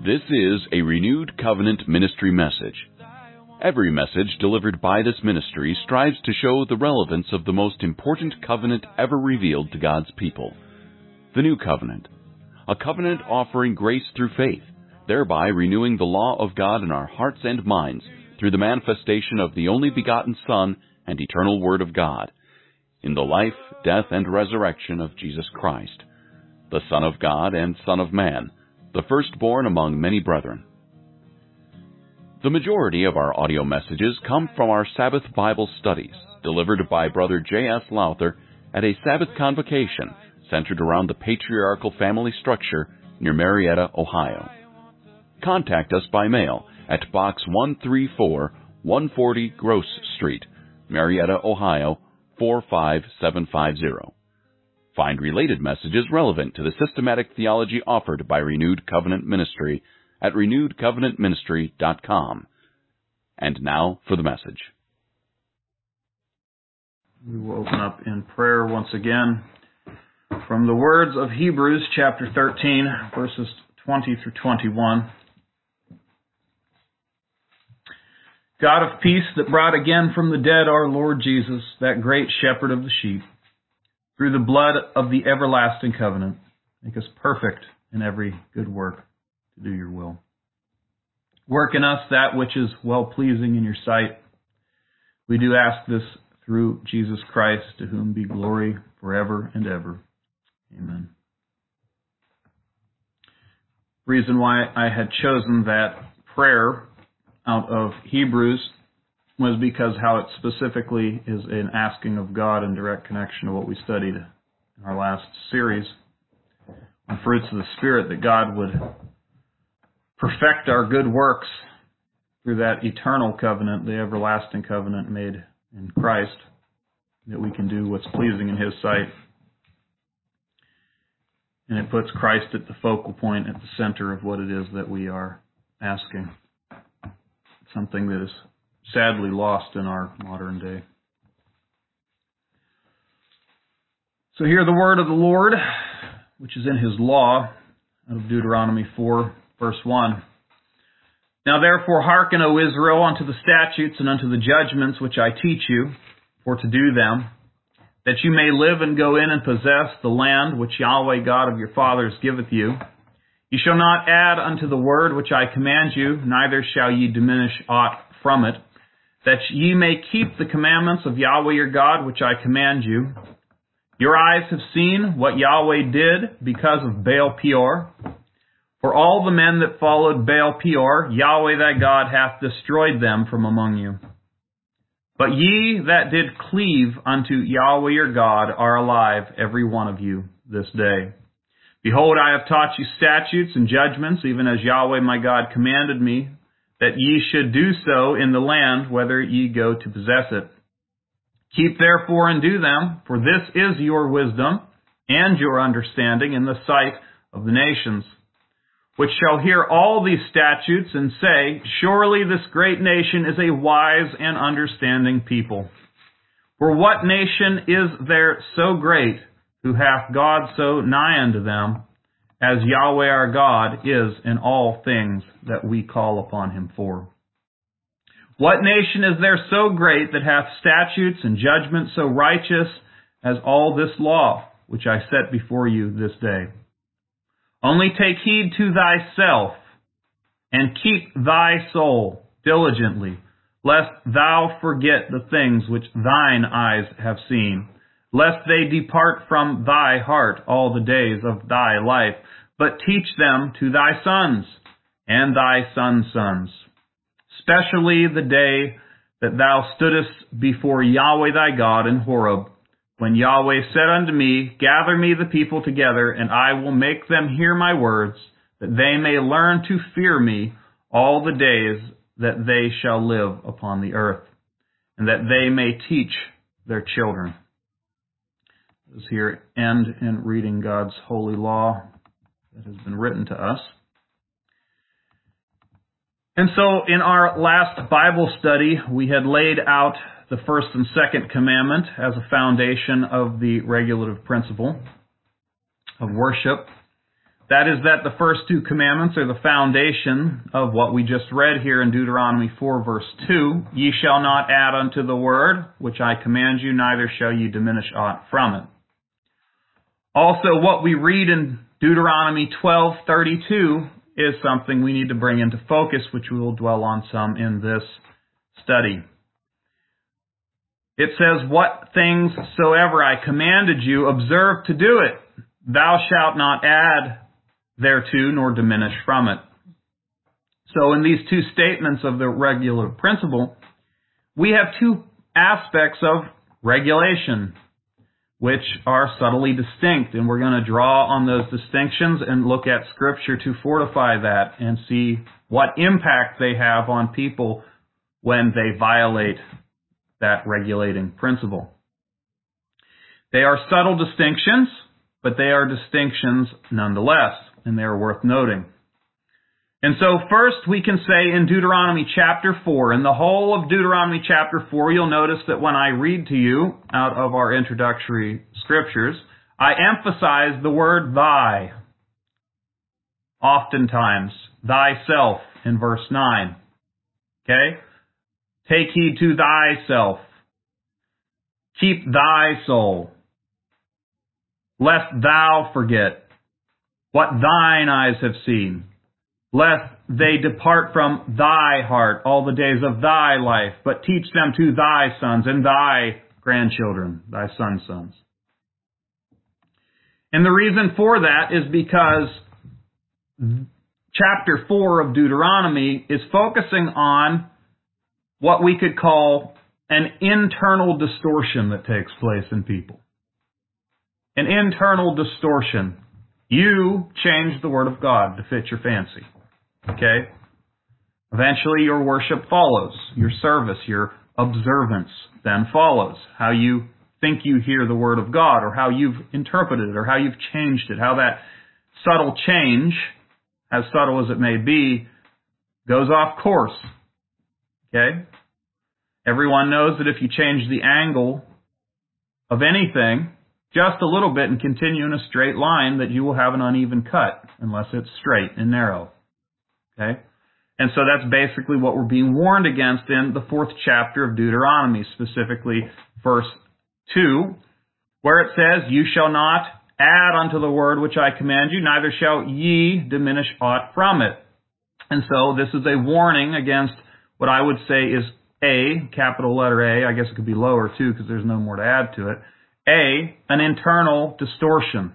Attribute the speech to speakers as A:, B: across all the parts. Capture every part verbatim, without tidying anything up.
A: This is a Renewed Covenant Ministry message. Every message delivered by this ministry strives to show the relevance of the most important covenant ever revealed to God's people, the New Covenant, a covenant offering grace through faith, thereby renewing the law of God in our hearts and minds through the manifestation of the only begotten Son and eternal Word of God, in the life, death, and resurrection of Jesus Christ, the Son of God and Son of Man, the firstborn among many brethren. The majority of our audio messages come from our Sabbath Bible studies, delivered by Brother J S Lowther at a Sabbath convocation centered around the patriarchal family structure near Marietta, Ohio. Contact us by mail at Box one three four, one forty Gross Street, Marietta, Ohio, four five seven five zero. Find related messages relevant to the systematic theology offered by Renewed Covenant Ministry at renewed covenant ministry dot com. And now for the message.
B: We will open up in prayer once again from the words of Hebrews chapter thirteen, verses twenty through twenty-one. God of peace, that brought again from the dead our Lord Jesus, that great shepherd of the sheep, through the blood of the everlasting covenant, make us perfect in every good work to do your will. Work in us that which is well-pleasing in your sight. We do ask this through Jesus Christ, to whom be glory forever and ever. Amen. The reason why I had chosen that prayer out of Hebrews was because how it specifically is an asking of God in direct connection to what we studied in our last series on fruits of the Spirit, that God would perfect our good works through that eternal covenant, the everlasting covenant made in Christ, that we can do what's pleasing in His sight. And it puts Christ at the focal point, at the center of what it is that we are asking. Something that is sadly lost in our modern day. So hear the word of the Lord, which is in His law, out of Deuteronomy four, verse one. Now therefore hearken, O Israel, unto the statutes and unto the judgments which I teach you, for to do them, that you may live and go in and possess the land which Yahweh God of your fathers giveth you. You shall not add unto the word which I command you, neither shall ye diminish aught from it, that ye may keep the commandments of Yahweh your God which I command you. Your eyes have seen what Yahweh did because of Baal Peor. For all the men that followed Baal Peor, Yahweh thy God hath destroyed them from among you. But ye that did cleave unto Yahweh your God are alive, every one of you, this day. Behold, I have taught you statutes and judgments, even as Yahweh my God commanded me, that ye should do so in the land, whither ye go to possess it. Keep therefore and do them, for this is your wisdom and your understanding in the sight of the nations, which shall hear all these statutes and say, surely this great nation is a wise and understanding people. For what nation is there so great, who hath God so nigh unto them, as Yahweh our God is in all things that we call upon Him for? What nation is there so great that hath statutes and judgments so righteous as all this law, which I set before you this day? Only take heed to thyself, and keep thy soul diligently, lest thou forget the things which thine eyes have seen, lest they depart from thy heart all the days of thy life, but teach them to thy sons and thy sons' sons, especially the day that thou stoodest before Yahweh thy God in Horeb, when Yahweh said unto me, gather me the people together, and I will make them hear my words, that they may learn to fear me all the days that they shall live upon the earth, and that they may teach their children. Let us here end in reading God's holy law that has been written to us. And so in our last Bible study, we had laid out the first and second commandment as a foundation of the regulative principle of worship. That is that the first two commandments are the foundation of what we just read here in Deuteronomy four, verse two. Ye shall not add unto the word, which I command you, neither shall ye diminish aught from it. Also, what we read in Deuteronomy twelve thirty-two is something we need to bring into focus, which we will dwell on some in this study. It says, what things soever I commanded you, observe to do it. Thou shalt not add thereto, nor diminish from it. So in these two statements of the regulative principle, we have two aspects of regulation, which are subtly distinct. And we're going to draw on those distinctions and look at Scripture to fortify that and see what impact they have on people when they violate that regulating principle. They are subtle distinctions, but they are distinctions nonetheless, and they are worth noting. And so first we can say in Deuteronomy chapter four, in the whole of Deuteronomy chapter four, you'll notice that when I read to you out of our introductory scriptures, I emphasize the word thy. Oftentimes, thyself in verse nine. Okay? Take heed to thyself. Keep thy soul. Lest thou forget what thine eyes have seen. Lest they depart from thy heart all the days of thy life, but teach them to thy sons and thy grandchildren, thy sons' sons. And the reason for that is because chapter four of Deuteronomy is focusing on what we could call an internal distortion that takes place in people. An internal distortion. You change the Word of God to fit your fancy. Okay? Eventually your worship follows. Your service, your observance then follows. How you think you hear the Word of God, or how you've interpreted it, or how you've changed it. How that subtle change, as subtle as it may be, goes off course. Okay? Everyone knows that if you change the angle of anything just a little bit and continue in a straight line, that you will have an uneven cut unless it's straight and narrow. Okay? And so that's basically what we're being warned against in the fourth chapter of Deuteronomy, specifically verse two, where it says, you shall not add unto the word which I command you, neither shall ye diminish aught from it. And so this is a warning against what I would say is A, capital letter A, I guess it could be lower too because there's no more to add to it, A, an internal distortion,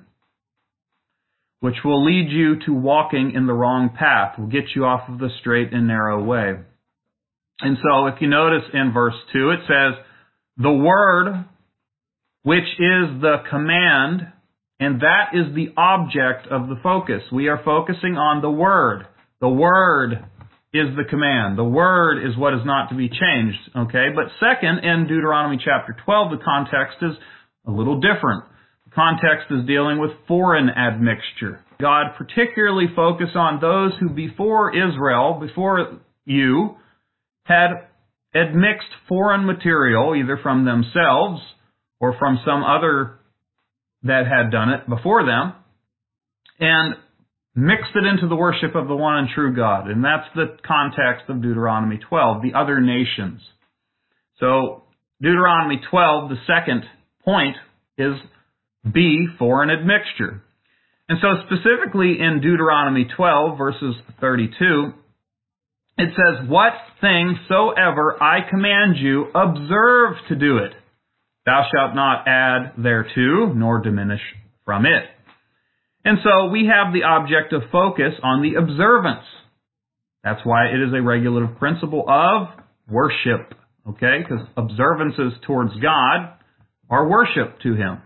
B: which will lead you to walking in the wrong path, will get you off of the straight and narrow way. And so if you notice in verse two, it says, the word, which is the command, and that is the object of the focus. We are focusing on the word. The word is the command. The word is what is not to be changed. Okay? But second, in Deuteronomy chapter twelve, the context is a little different. The context is dealing with foreign admixture. God particularly focused on those who before Israel, before you, had admixed foreign material, either from themselves or from some other that had done it before them, and mixed it into the worship of the one and true God. And that's the context of Deuteronomy twelve, the other nations. So Deuteronomy twelve, the second point, is B, foreign admixture. And so specifically in Deuteronomy twelve, verses thirty-two, it says, what thing soever I command you, observe to do it. Thou shalt not add thereto, nor diminish from it. And so we have the object of focus on the observance. That's why it is a regulative principle of worship. Okay? Because observances towards God are worship to Him.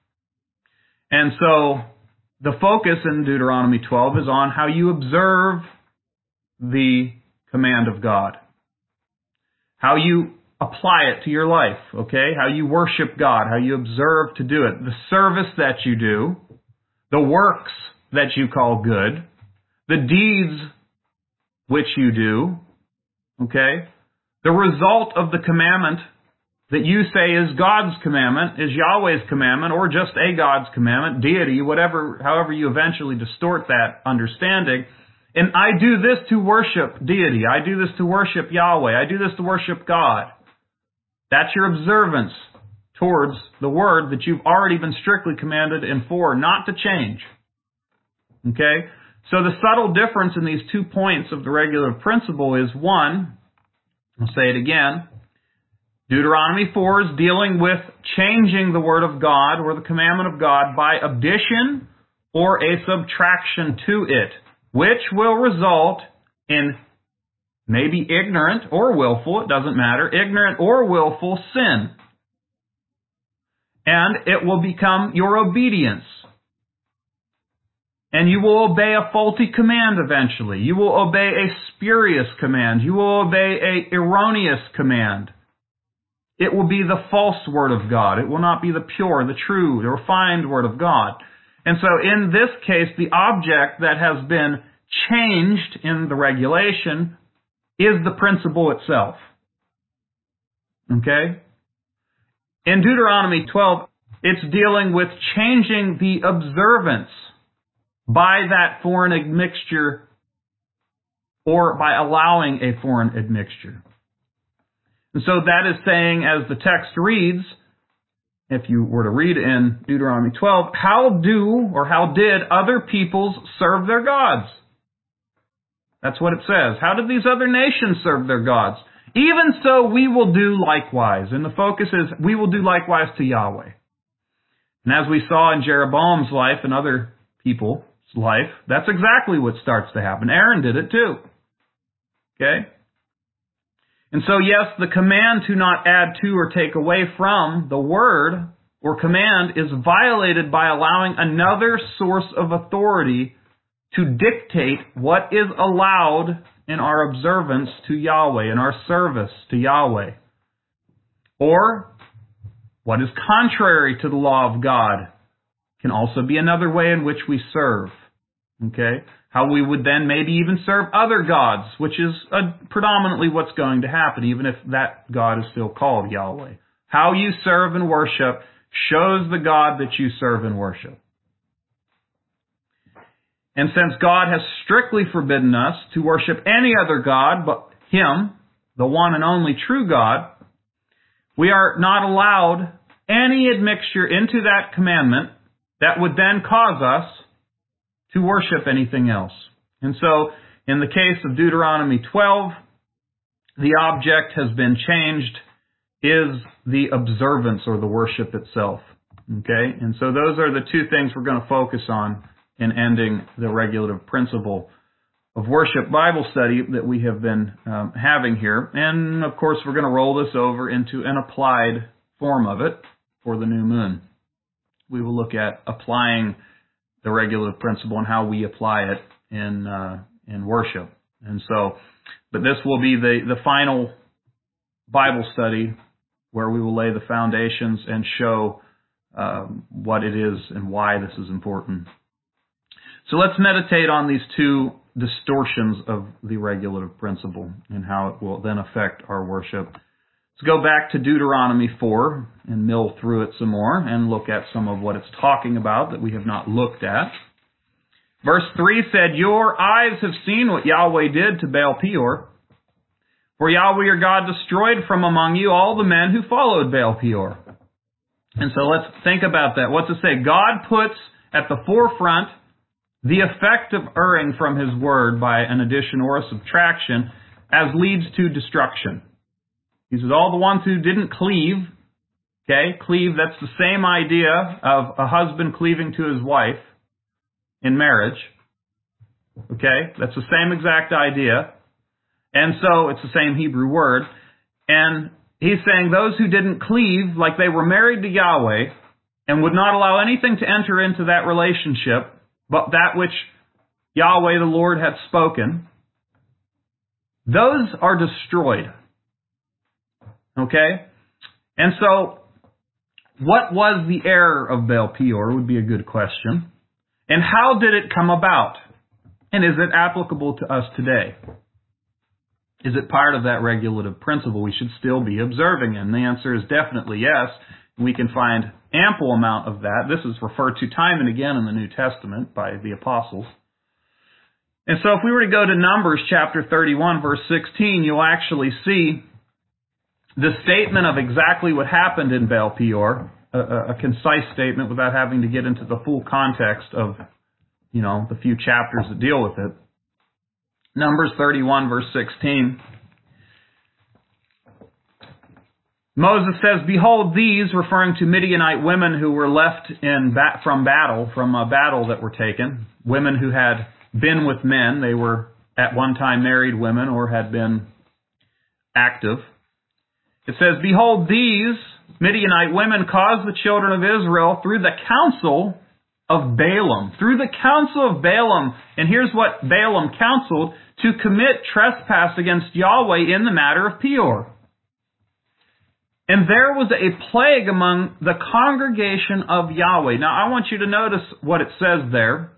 B: And so the focus in Deuteronomy twelve is on how you observe the command of God. How you apply it to your life, okay? How you worship God, how you observe to do it. The service that you do, the works that you call good, the deeds which you do, okay? The result of the commandment that you say is God's commandment, is Yahweh's commandment, or just a God's commandment, deity, whatever, however you eventually distort that understanding. And I do this to worship deity. I do this to worship Yahweh. I do this to worship God. That's your observance towards the word that you've already been strictly commanded and for not to change. Okay? So the subtle difference in these two points of the regulative principle is, one, I'll say it again, Deuteronomy four is dealing with changing the word of God or the commandment of God by addition or a subtraction to it, which will result in maybe ignorant or willful, it doesn't matter, ignorant or willful sin. And it will become your obedience. And you will obey a faulty command eventually. You will obey a spurious command. You will obey a erroneous command. It will be the false word of God. It will not be the pure, the true, the refined word of God. And so in this case, the object that has been changed in the regulation is the principle itself. Okay? In Deuteronomy twelve, it's dealing with changing the observance by that foreign admixture or by allowing a foreign admixture. And so that is saying, as the text reads, if you were to read in Deuteronomy twelve, how do or how did other peoples serve their gods? That's what it says. How did these other nations serve their gods? Even so, we will do likewise. And the focus is, we will do likewise to Yahweh. And as we saw in Jeroboam's life and other people's life, that's exactly what starts to happen. Aaron did it too. Okay? And so, yes, the command to not add to or take away from the word or command is violated by allowing another source of authority to dictate what is allowed in our observance to Yahweh, in our service to Yahweh. Or, what is contrary to the law of God can also be another way in which we serve. Okay? How we would then maybe even serve other gods, which is uh, predominantly what's going to happen, even if that God is still called Yahweh. How you serve and worship shows the God that you serve and worship. And since God has strictly forbidden us to worship any other God but Him, the one and only true God, we are not allowed any admixture into that commandment that would then cause us to worship anything else. And so, in the case of Deuteronomy twelve, the object has been changed, is the observance or the worship itself. Okay? And so those are the two things we're going to focus on in ending the regulative principle of worship Bible study that we have been um, having here. And, of course, we're going to roll this over into an applied form of it for the new moon. We will look at applying the regulative principle and how we apply it in uh, in worship. And so, but this will be the, the final Bible study where we will lay the foundations and show um, what it is and why this is important. So let's meditate on these two distortions of the regulative principle and how it will then affect our worship. Let's go back to Deuteronomy four and mill through it some more and look at some of what it's talking about that we have not looked at. Verse three said, "Your eyes have seen what Yahweh did to Baal Peor. For Yahweh your God destroyed from among you all the men who followed Baal Peor." And so let's think about that. What's it say? God puts at the forefront the effect of erring from His word by an addition or a subtraction as leads to destruction. He says all the ones who didn't cleave, okay, cleave, that's the same idea of a husband cleaving to his wife in marriage. Okay, that's the same exact idea. And so it's the same Hebrew word. And he's saying those who didn't cleave, like they were married to Yahweh and would not allow anything to enter into that relationship but that which Yahweh the Lord hath spoken, those are destroyed. Okay? And so, what was the error of Baal Peor would be a good question. And how did it come about? And is it applicable to us today? Is it part of that regulative principle we should still be observing? And the answer is definitely yes. We can find ample amount of that. This is referred to time and again in the New Testament by the apostles. And so if we were to go to Numbers chapter thirty-one, verse sixteen, you'll actually see the statement of exactly what happened in Baal Peor, a, a, a concise statement without having to get into the full context of, you know, the few chapters that deal with it. Numbers thirty-one, verse sixteen. Moses says, "Behold these," referring to Midianite women who were left in bat- from battle, from a battle that were taken. Women who had been with men. They were at one time married women or had been active. It says, "Behold these Midianite women caused the children of Israel through the counsel of Balaam." Through the counsel of Balaam. And here's what Balaam counseled: to commit trespass against Yahweh in the matter of Peor. And there was a plague among the congregation of Yahweh. Now I want you to notice what it says there.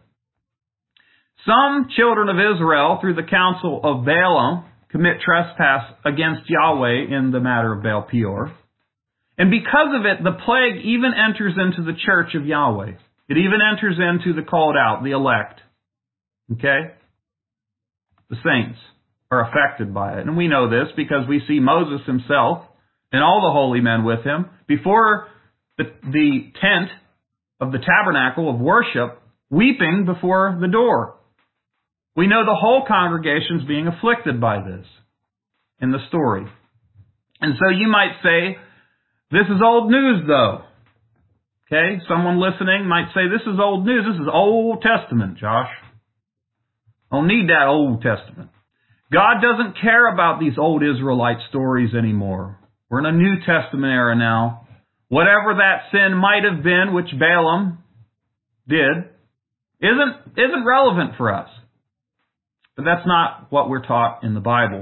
B: Some children of Israel, through the counsel of Balaam, commit trespass against Yahweh in the matter of Baal Peor. And because of it, the plague even enters into the church of Yahweh. It even enters into the called out, the elect. Okay? The saints are affected by it. And we know this because we see Moses himself and all the holy men with him before the, the tent of the tabernacle of worship, weeping before the door. We know the whole congregation is being afflicted by this in the story. And so you might say, this is old news though. Okay, someone listening might say, this is old news. This is Old Testament, Josh. Don't need that Old Testament. God doesn't care about these old Israelite stories anymore. We're in a New Testament era now. Whatever that sin might have been, which Balaam did, isn't, isn't relevant for us. But that's not what we're taught in the Bible.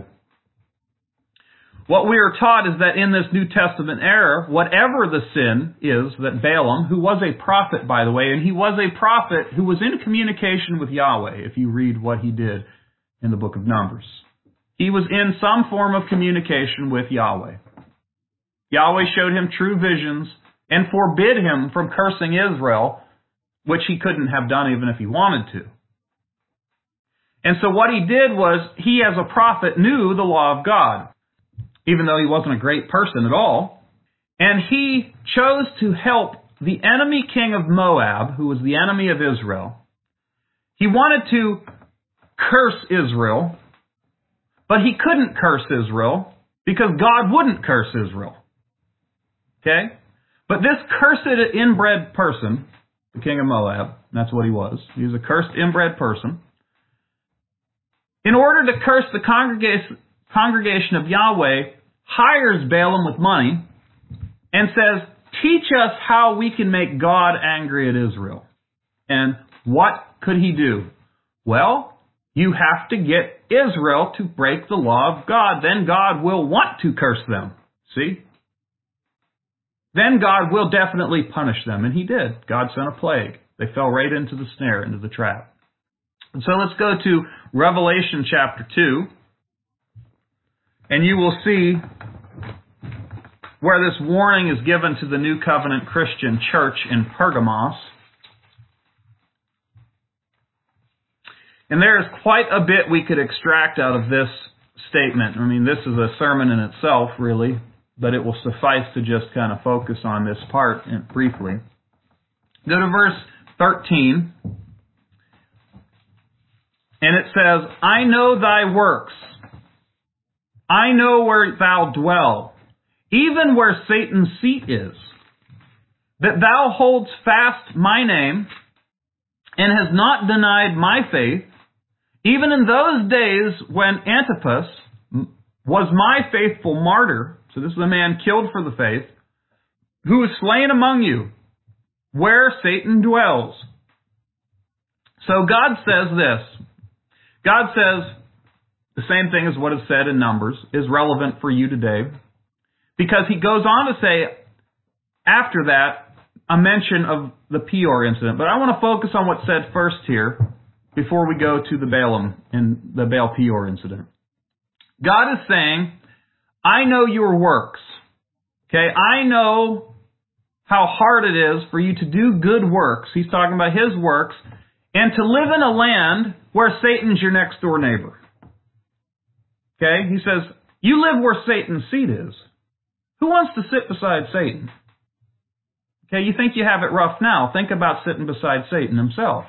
B: What we are taught is that in this New Testament era, whatever the sin is that Balaam, who was a prophet, by the way, and he was a prophet who was in communication with Yahweh, if you read what he did in the book of Numbers. He was in some form of communication with Yahweh. Yahweh showed him true visions and forbid him from cursing Israel, which he couldn't have done even if he wanted to. And so what he did was, he as a prophet knew the law of God, even though he wasn't a great person at all. And he chose to help the enemy king of Moab, who was the enemy of Israel. He wanted to curse Israel, but he couldn't curse Israel because God wouldn't curse Israel. Okay? But this cursed inbred person, the king of Moab, that's what he was. He was a cursed inbred person. In order to curse the congregation, congregation of Yahweh, hires Balaam with money and says, teach us how we can make God angry at Israel. And what could he do? Well, you have to get Israel to break the law of God. Then God will want to curse them. See? Then God will definitely punish them. And he did. God sent a plague. They fell right into the snare, into the trap. And so let's go to Revelation chapter two. And you will see where this warning is given to the New Covenant Christian church in Pergamos. And there is quite a bit we could extract out of this statement. I mean, this is a sermon in itself, really, but it will suffice to just kind of focus on this part briefly. Go to verse thirteen. And it says, I know thy works. I know where thou dwell, even where Satan's seat is, that thou holdest fast my name, and hast not denied my faith, even in those days when Antipas was my faithful martyr. So this is a man killed for the faith, who was slain among you, where Satan dwells. So God says this. God says the same thing as what is said in Numbers is relevant for you today, because he goes on to say after that a mention of the Peor incident. But I want to focus on what's said first here before we go to the Balaam and the Baal Peor incident. God is saying, I know your works. Okay, I know how hard it is for you to do good works. He's talking about his works. And to live in a land where Satan's your next door neighbor. Okay, he says, you live where Satan's seat is. Who wants to sit beside Satan? Okay, you think you have it rough now. Think about sitting beside Satan himself.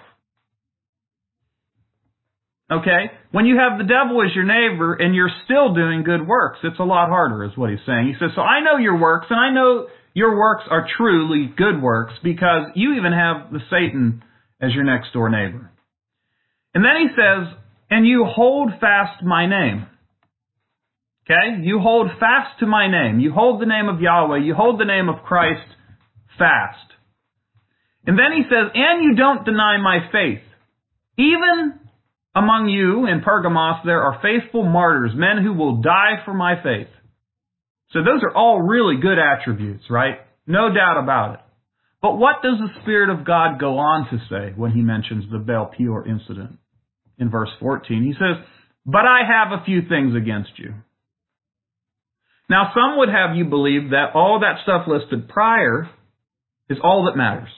B: Okay, when you have the devil as your neighbor and you're still doing good works, it's a lot harder, is what he's saying. He says, so I know your works, and I know your works are truly good works because you even have the Satan as your next door neighbor. And then he says, and you hold fast my name. Okay, you hold fast to my name. You hold the name of Yahweh. You hold the name of Christ fast. And then he says, and you don't deny my faith. Even among you in Pergamos, there are faithful martyrs, men who will die for my faith. So those are all really good attributes, right? No doubt about it. But what does the Spirit of God go on to say when he mentions the Baal Peor incident? In verse fourteen, he says, but I have a few things against you. Now, some would have you believe that all that stuff listed prior is all that matters.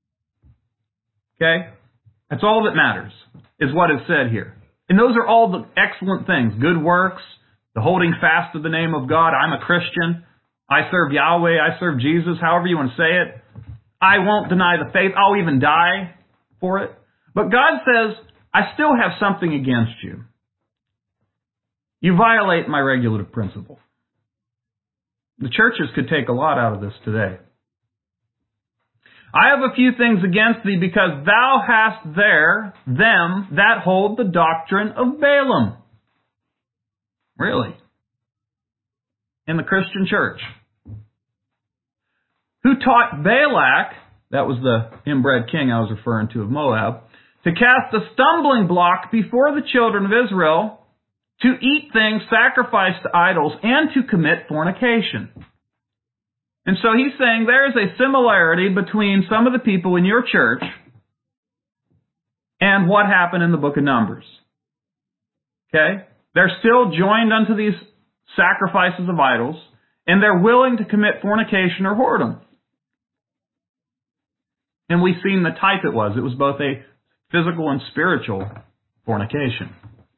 B: Okay? That's all that matters, is what is said here. And those are all the excellent things. Good works, the holding fast to the name of God. I'm a Christian. I serve Yahweh. I serve Jesus, however you want to say it. I won't deny the faith. I'll even die for it. But God says, I still have something against you. You violate my regulative principle. The churches could take a lot out of this today. I have a few things against thee because thou hast there them that hold the doctrine of Balaam. Really? In the Christian church. Who taught Balak, that was the inbred king I was referring to of Moab, to cast a stumbling block before the children of Israel, to eat things sacrificed to idols, and to commit fornication. And so he's saying there is a similarity between some of the people in your church and what happened in the book of Numbers. Okay? They're still joined unto these sacrifices of idols, and they're willing to commit fornication or whoredom. And we've seen the type it was. It was both a physical and spiritual fornication.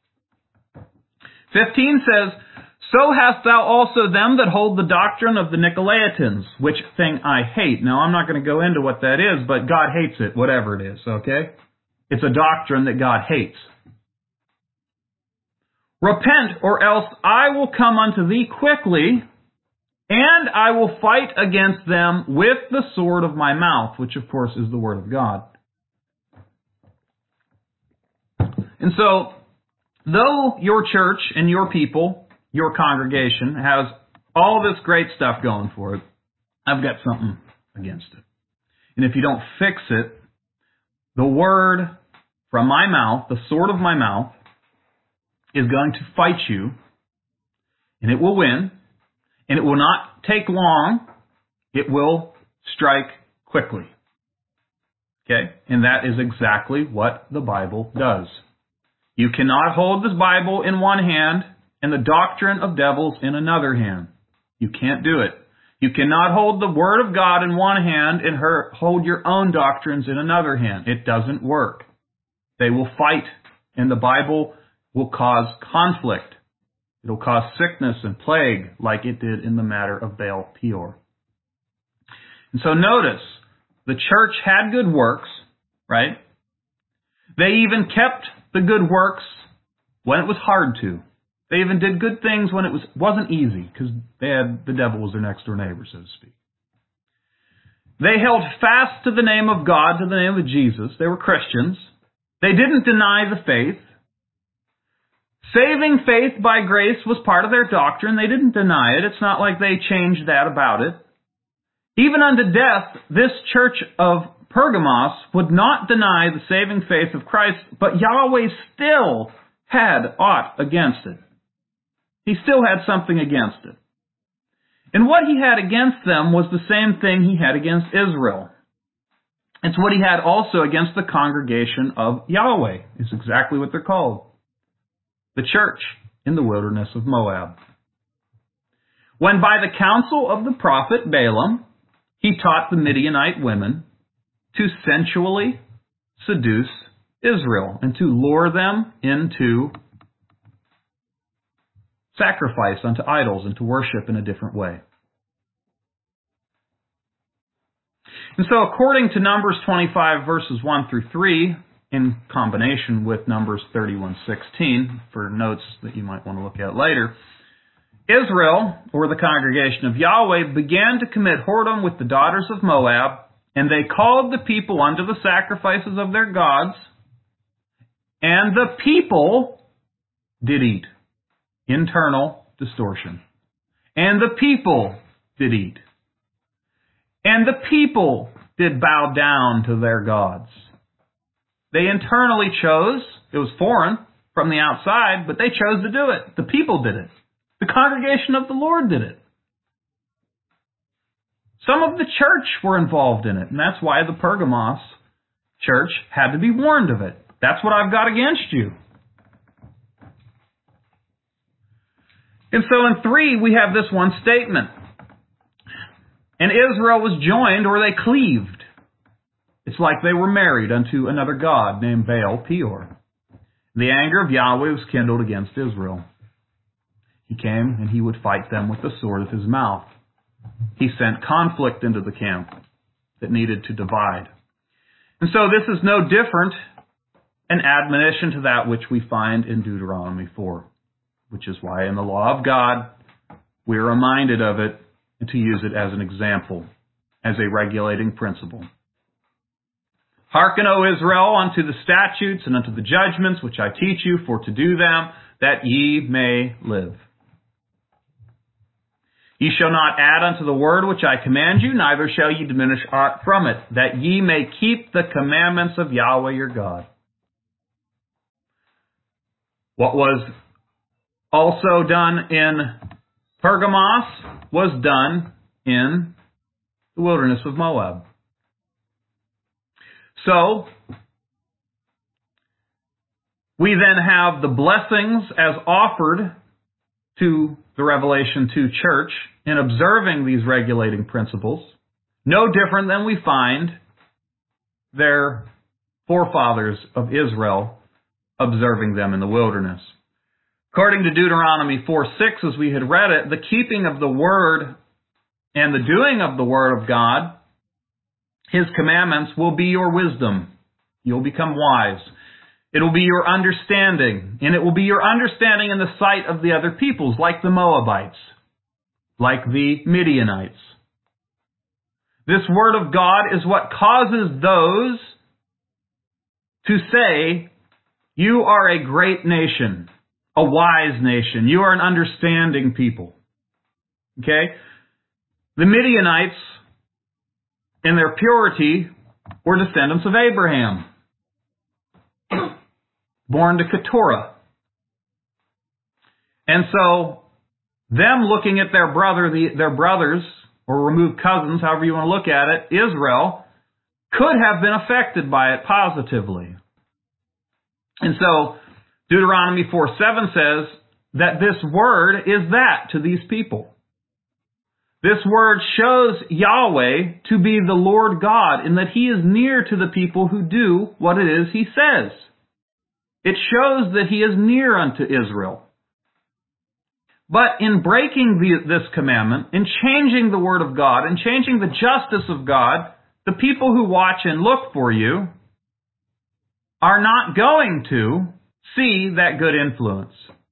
B: fifteen says, so hast thou also them that hold the doctrine of the Nicolaitans, which thing I hate. Now, I'm not going to go into what that is, but God hates it, whatever it is, okay? It's a doctrine that God hates. Repent, or else I will come unto thee quickly, and I will fight against them with the sword of my mouth, which of course is the word of God. And so, though your church and your people, your congregation, has all this great stuff going for it, I've got something against it. And if you don't fix it, the word from my mouth, the sword of my mouth, is going to fight you, and it will win, and it will not take long. It will strike quickly. Okay? And that is exactly what the Bible does. You cannot hold this Bible in one hand and the doctrine of devils in another hand. You can't do it. You cannot hold the Word of God in one hand and her, hold your own doctrines in another hand. It doesn't work. They will fight, and the Bible will cause conflict. It will cause sickness and plague like it did in the matter of Baal Peor. And so notice, the church had good works, right? They even kept the good works when it was hard to. They even did good things when it was, wasn't easy, because they had the devil was their next door neighbor, so to speak. They held fast to the name of God, to the name of Jesus. They were Christians. They didn't deny the faith. Saving faith by grace was part of their doctrine. They didn't deny it. It's not like they changed that about it. Even unto death, this church of Pergamos would not deny the saving faith of Christ, but Yahweh still had aught against it. He still had something against it. And what he had against them was the same thing he had against Israel. It's what he had also against the congregation of Yahweh. It's exactly what they're called. The church. in the wilderness of Moab. When by the counsel of the prophet Balaam, he taught the Midianite women to sensually seduce Israel and to lure them into sacrifice unto idols and to worship in a different way. And so according to Numbers twenty-five verses one through three, in combination with Numbers thirty-one sixteen, for notes that you might want to look at later, Israel, or the congregation of Yahweh, began to commit whoredom with the daughters of Moab, and they called the people unto the sacrifices of their gods, and the people did eat. Internal distortion. And the people did eat. And the people did bow down to their gods. They internally chose, it was foreign from the outside, but they chose to do it. The people did it. The congregation of the Lord did it. Some of the church were involved in it, and that's why the Pergamos church had to be warned of it. That's what I've got against you. And so in three, we have this one statement. And Israel was joined, or they cleaved. It's like they were married unto another god named Baal Peor. The anger of Yahweh was kindled against Israel. He came and he would fight them with the sword of his mouth. He sent conflict into the camp that needed to divide. And so this is no different an admonition to that which we find in Deuteronomy four, which is why in the law of God we are reminded of it and to use it as an example, as a regulating principle. Hearken, O Israel, unto the statutes and unto the judgments which I teach you, for to do them, that ye may live. Ye shall not add unto the word which I command you, neither shall ye diminish aught from it, that ye may keep the commandments of Yahweh your God. What was also done in Pergamos was done in the wilderness of Moab. So, we then have the blessings as offered to the Revelation two church in observing these regulating principles, no different than we find their forefathers of Israel observing them in the wilderness. According to Deuteronomy four six, as we had read it, the keeping of the word and the doing of the word of God, his commandments, will be your wisdom. You'll become wise. It will be your understanding, and it will be your understanding in the sight of the other peoples, like the Moabites, like the Midianites. This word of God is what causes those to say, you are a great nation, a wise nation. You are an understanding people. Okay? The Midianites, in their purity, were descendants of Abraham, born to Keturah. And so, them looking at their brother, the, their brothers, or removed cousins, however you want to look at it, Israel, could have been affected by it positively. And so, Deuteronomy four seven says that this word is that to these people. This word shows Yahweh to be the Lord God, in that he is near to the people who do what it is he says. It shows that he is near unto Israel. But in breaking the, this commandment, in changing the word of God, in changing the justice of God, the people who watch and look for you are not going to see that good influence.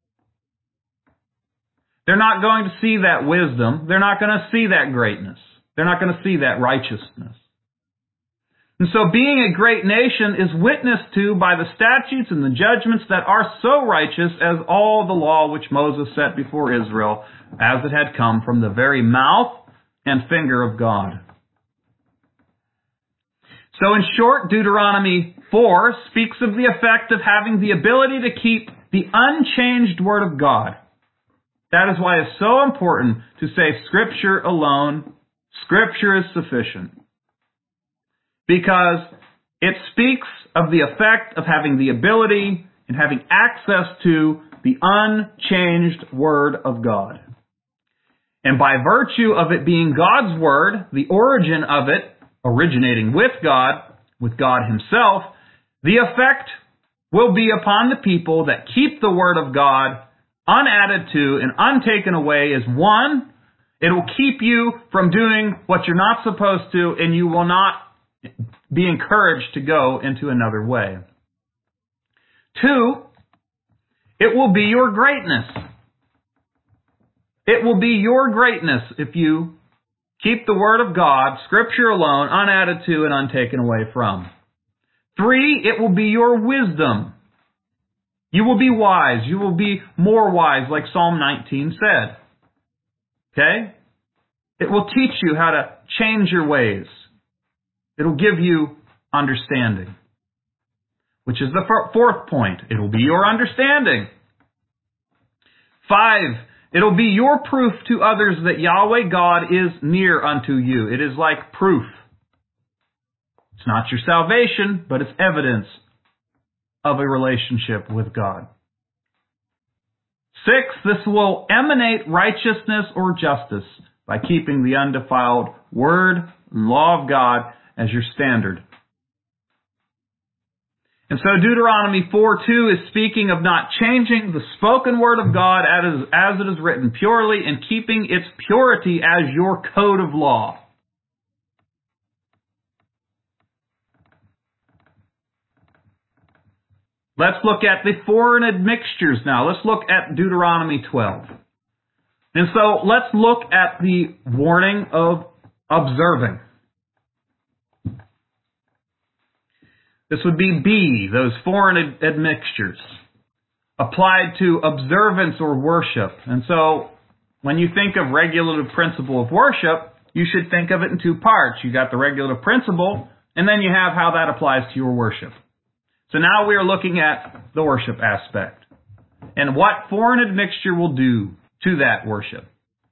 B: They're not going to see that wisdom. They're not going to see that greatness. They're not going to see that righteousness. And so being a great nation is witnessed to by the statutes and the judgments that are so righteous as all the law which Moses set before Israel, as it had come from the very mouth and finger of God. So in short, Deuteronomy four speaks of the effect of having the ability to keep the unchanged Word of God. That is why it's so important to say Scripture alone. Scripture is sufficient. Because it speaks of the effect of having the ability and having access to the unchanged Word of God. And by virtue of it being God's Word, the origin of it originating with God, with God Himself, the effect will be upon the people that keep the Word of God unadded to and untaken away is one, it will keep you from doing what you're not supposed to, and you will not be encouraged to go into another way. Two, it will be your greatness. It will be your greatness if you keep the Word of God, Scripture alone, unadded to and untaken away from. Three, it will be your wisdom. You will be wise. You will be more wise, like Psalm nineteen said. Okay? It will teach you how to change your ways. It will give you understanding. Which is the fourth point. It will be your understanding. Five, it will be your proof to others that Yahweh God is near unto you. It is like proof. It's not your salvation, but it's evidence of a relationship with God. Six, this will emanate righteousness or justice by keeping the undefiled Word and law of God as your standard. And so Deuteronomy four two is speaking of not changing the spoken Word of God as, as it is written purely and keeping its purity as your code of law. Let's look at the foreign admixtures now. Let's look at Deuteronomy twelve. And so let's look at the warning of observing. This would be B, those foreign ad- admixtures, applied to observance or worship. And so when you think of regulative principle of worship, you should think of it in two parts. You got the regulative principle, and then you have how that applies to your worship. So now we are looking at the worship aspect and what foreign admixture will do to that worship.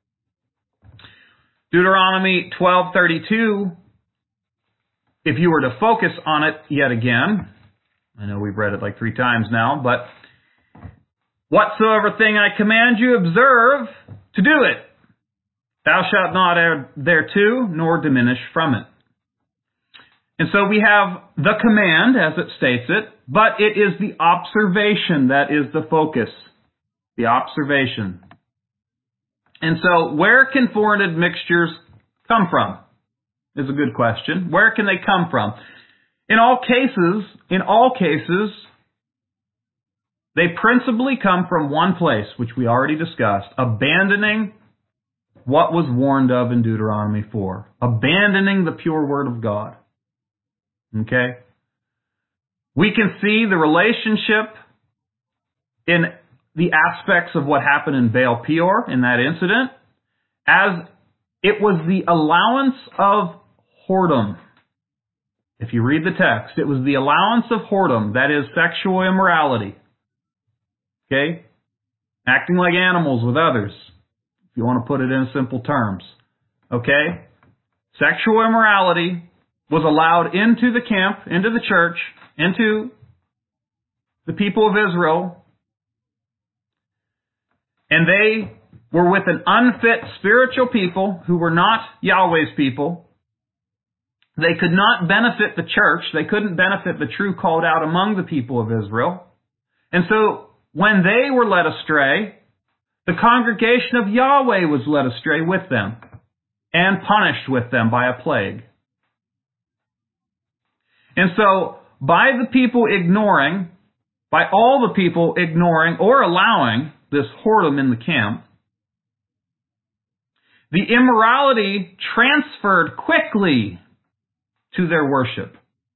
B: Deuteronomy twelve thirty-two, if you were to focus on it yet again, I know we've read it like three times now, but whatsoever thing I command you, observe to do it. Thou shalt not add thereto, nor diminish from it. And so we have the command, as it states it, but it is the observation that is the focus. The observation. And so where can foreign admixtures come from? Is a good question. Where can they come from? In all cases, in all cases, they principally come from one place, which we already discussed, abandoning what was warned of in Deuteronomy four. Abandoning the pure Word of God. Okay? We can see the relationship in the aspects of what happened in Baal Peor in that incident as it was the allowance of whoredom. If you read the text, it was the allowance of whoredom, that is sexual immorality. Okay? Acting like animals with others, if you want to put it in simple terms. Okay? Sexual immorality was allowed into the camp, into the church, into the people of Israel, and they were with an unfit spiritual people who were not Yahweh's people. They could not benefit the church. They couldn't benefit the true called out among the people of Israel. And so when they were led astray, the congregation of Yahweh was led astray with them and punished with them by a plague. And so by the people ignoring, by all the people ignoring or allowing this whoredom in the camp, the immorality transferred quickly to their worship.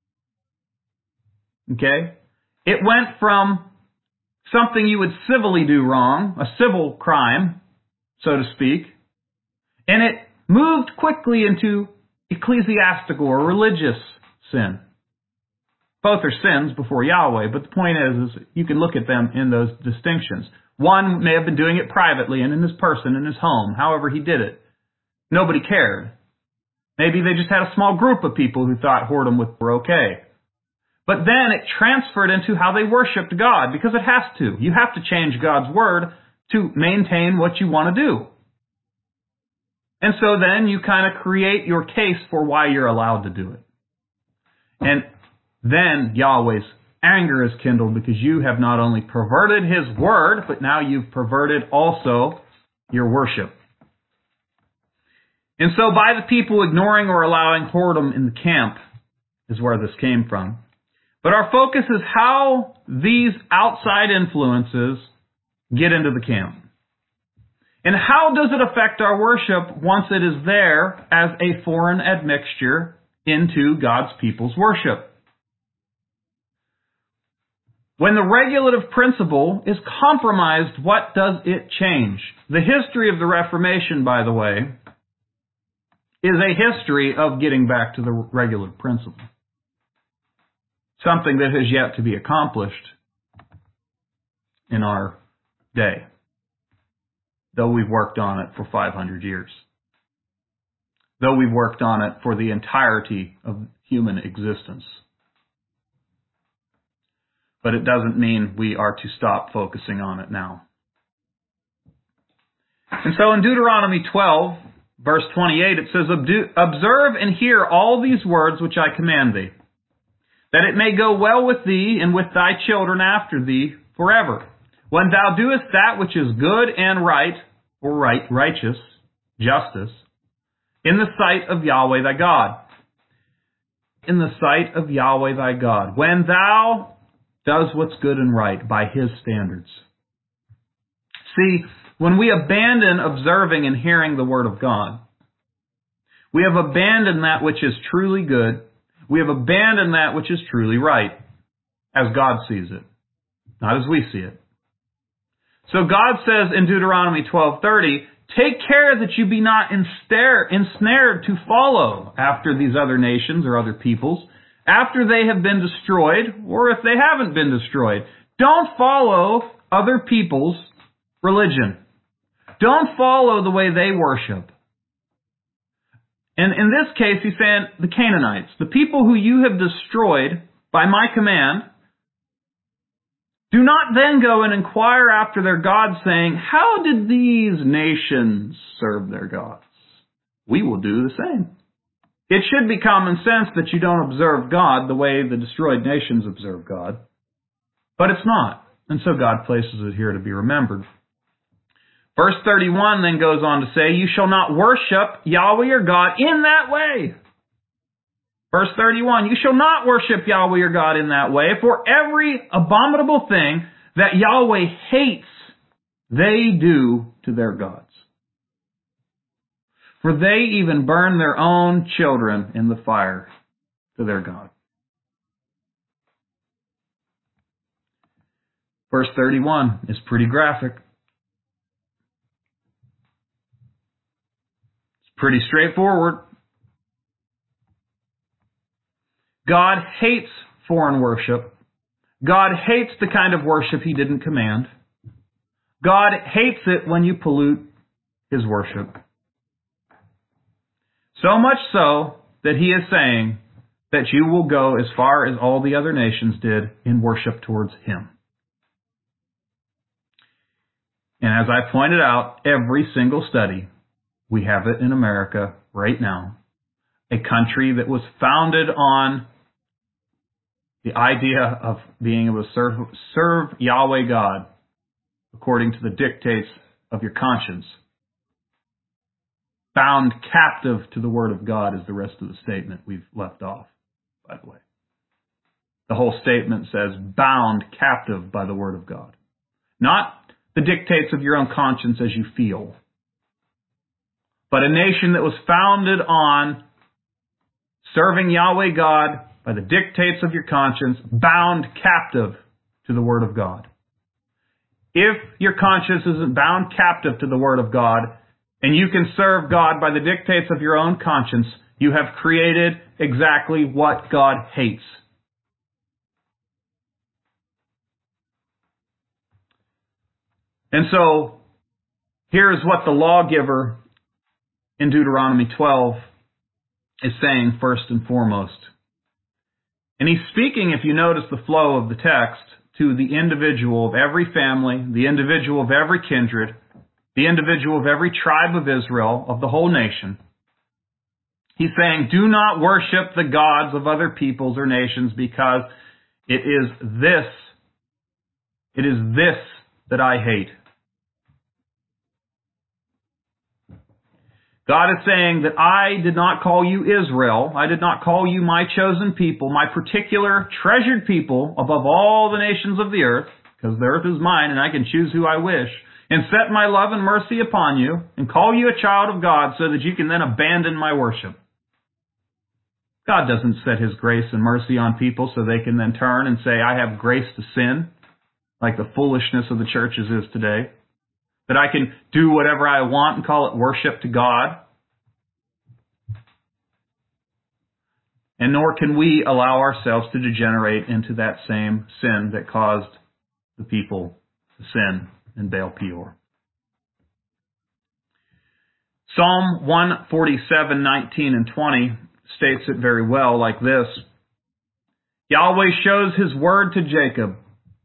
B: Okay? It went from something you would civilly do wrong, a civil crime, so to speak, and it moved quickly into ecclesiastical or religious sin. Both are sins before Yahweh, but the point is, is you can look at them in those distinctions. One may have been doing it privately and in his person, in his home, however he did it. Nobody cared. Maybe they just had a small group of people who thought whoredom were okay. But then it transferred into how they worshiped God, because it has to. You have to change God's word to maintain what you want to do. And so then you kind of create your case for why you're allowed to do it. And then Yahweh's anger is kindled because you have not only perverted His word, but now you've perverted also your worship. And so by the people ignoring or allowing whoredom in the camp is where this came from. But our focus is how these outside influences get into the camp. And how does it affect our worship once it is there as a foreign admixture into God's people's worship? When the regulative principle is compromised, what does it change? The history of the Reformation, by the way, is a history of getting back to the regulative principle. Something that has yet to be accomplished in our day, though we've worked on it for five hundred years. Though we've worked on it for the entirety of human existence. But it doesn't mean we are to stop focusing on it now. And so in Deuteronomy twelve, verse twenty-eight, it says, "Observe and hear all these words which I command thee, that it may go well with thee and with thy children after thee forever. When thou doest that which is good and right," or right, righteous, justice, "in the sight of Yahweh thy God." In the sight of Yahweh thy God. When thou does what's good and right by His standards. See, when we abandon observing and hearing the Word of God, we have abandoned that which is truly good. We have abandoned that which is truly right, as God sees it, not as we see it. So God says in Deuteronomy twelve thirty, "Take care that you be not ensnared to follow after these other nations or other peoples, after they have been destroyed, or if they haven't been destroyed." Don't follow other people's religion. Don't follow the way they worship. And in this case, he's saying the Canaanites, the people who you have destroyed by my command, do not then go and inquire after their gods, saying, "How did these nations serve their gods? We will do the same." It should be common sense that you don't observe God the way the destroyed nations observe God. But it's not. And so God places it here to be remembered. Verse thirty-one then goes on to say, "You shall not worship Yahweh your God in that way." Verse thirty-one, "You shall not worship Yahweh your God in that way, for every abominable thing that Yahweh hates, they do to their gods. For they even burn their own children in the fire to their God." Verse thirty-one is pretty graphic. It's pretty straightforward. God hates foreign worship. God hates the kind of worship He didn't command. God hates it when you pollute His worship. So much so that He is saying that you will go as far as all the other nations did in worship towards Him. And as I pointed out, every single study, we have it in America right now, a country that was founded on the idea of being able to serve, serve Yahweh God according to the dictates of your conscience. Bound captive to the Word of God is the rest of the statement we've left off, by the way. The whole statement says, bound captive by the Word of God. Not the dictates of your own conscience as you feel, but a nation that was founded on serving Yahweh God by the dictates of your conscience, bound captive to the Word of God. If your conscience isn't bound captive to the Word of God, and you can serve God by the dictates of your own conscience, you have created exactly what God hates. And so, here's what the lawgiver in Deuteronomy twelve is saying first and foremost. And he's speaking, if you notice the flow of the text, to the individual of every family, the individual of every kindred, the individual of every tribe of Israel, of the whole nation. He's saying, do not worship the gods of other peoples or nations, because it is this, it is this that I hate. God is saying that I did not call you Israel. I did not call you my chosen people, my particular treasured people above all the nations of the earth, because the earth is mine and I can choose who I wish, and set my love and mercy upon you and call you a child of God so that you can then abandon my worship. God doesn't set his grace and mercy on people so they can then turn and say, I have grace to sin, like the foolishness of the churches is today. That I can do whatever I want and call it worship to God. And nor can we allow ourselves to degenerate into that same sin that caused the people to sin in Baal Peor. Psalm one forty-seven, nineteen and twenty states it very well like this. Yahweh shows his word to Jacob,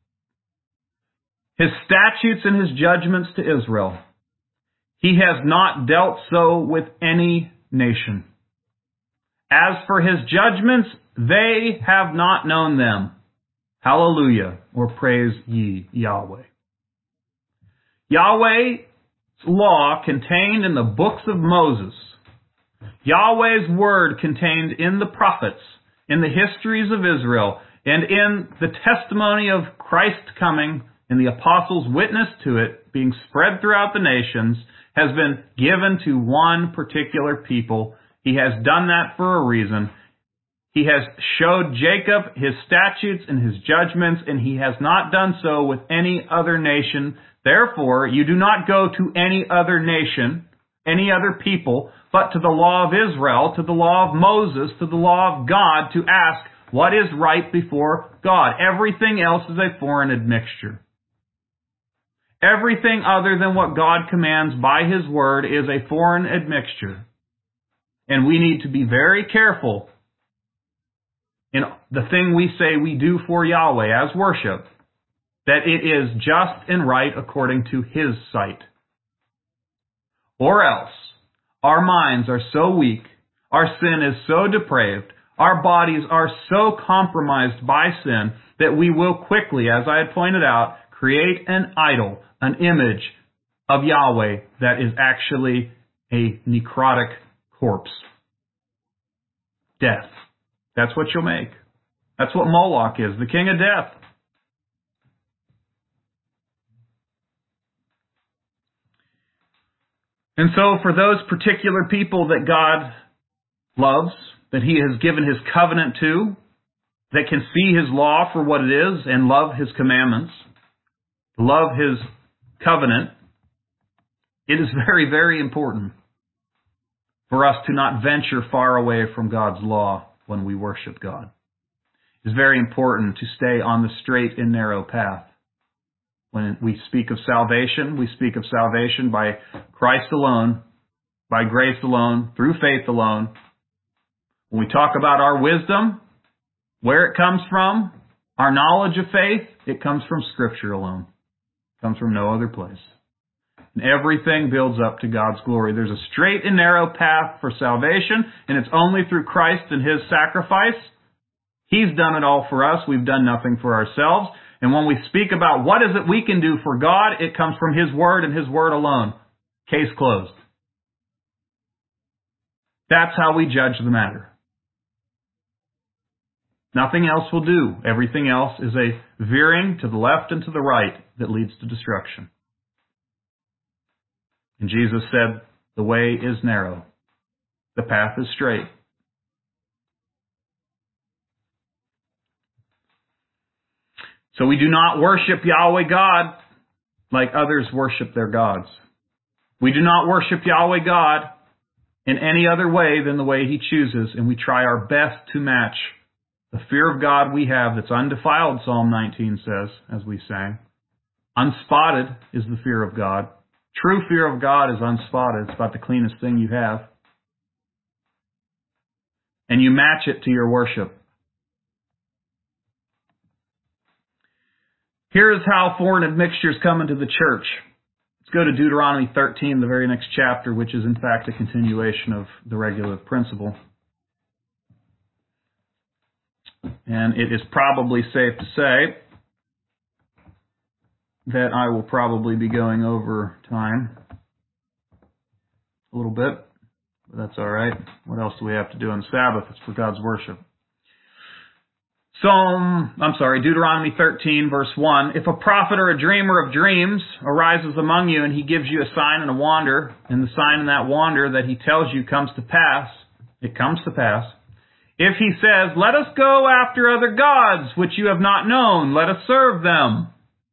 B: his statutes and his judgments to Israel. He has not dealt so with any nation. As for his judgments, they have not known them. Hallelujah, or praise ye Yahweh. Yahweh's law contained in the books of Moses, Yahweh's word contained in the prophets, in the histories of Israel, and in the testimony of Christ's coming, and the apostles' witness to it being spread throughout the nations, has been given to one particular people. He has done that for a reason. He has showed Jacob his statutes and his judgments, and he has not done so with any other nation. Therefore, you do not go to any other nation, any other people, but to the law of Israel, to the law of Moses, to the law of God, to ask what is right before God. Everything else is a foreign admixture. Everything other than what God commands by his word is a foreign admixture. And we need to be very careful in the thing we say we do for Yahweh as worship, that it is just and right according to his sight. Or else, our minds are so weak, our sin is so depraved, our bodies are so compromised by sin, that we will quickly, as I had pointed out, create an idol, an image of Yahweh that is actually a necrotic corpse. Death. That's what you'll make. That's what Moloch is, the king of death. And so for those particular people that God loves, that he has given his covenant to, that can see his law for what it is and love his commandments, love his covenant, it is very, very important for us to not venture far away from God's law when we worship God. It is very important to stay on the straight and narrow path. When we speak of salvation, we speak of salvation by Christ alone, by grace alone, through faith alone. When we talk about our wisdom, where it comes from, our knowledge of faith, it comes from Scripture alone. It comes from no other place. And everything builds up to God's glory. There's a straight and narrow path for salvation, and it's only through Christ and his sacrifice. He's done it all for us. We've done nothing for ourselves. And when we speak about what is it we can do for God, it comes from his word and his word alone. Case closed. That's how we judge the matter. Nothing else will do. Everything else is a veering to the left and to the right that leads to destruction. And Jesus said, the way is narrow. The path is straight. So we do not worship Yahweh God like others worship their gods. We do not worship Yahweh God in any other way than the way he chooses, and we try our best to match the fear of God we have that's undefiled, Psalm nineteen says, as we sang. Unspotted is the fear of God. True fear of God is unspotted. It's about the cleanest thing you have. And you match it to your worship. Here's how foreign admixtures come into the church. Let's go to Deuteronomy thirteen, the very next chapter, which is in fact a continuation of the regulative principle. And it is probably safe to say that I will probably be going over time a little bit, but that's all right. What else do we have to do on the Sabbath? It's for God's worship. Psalm, I'm sorry, Deuteronomy thirteen, verse one. If a prophet or a dreamer of dreams arises among you and he gives you a sign and a wonder, and the sign and that wonder that he tells you comes to pass, it comes to pass. If he says, let us go after other gods which you have not known, let us serve them.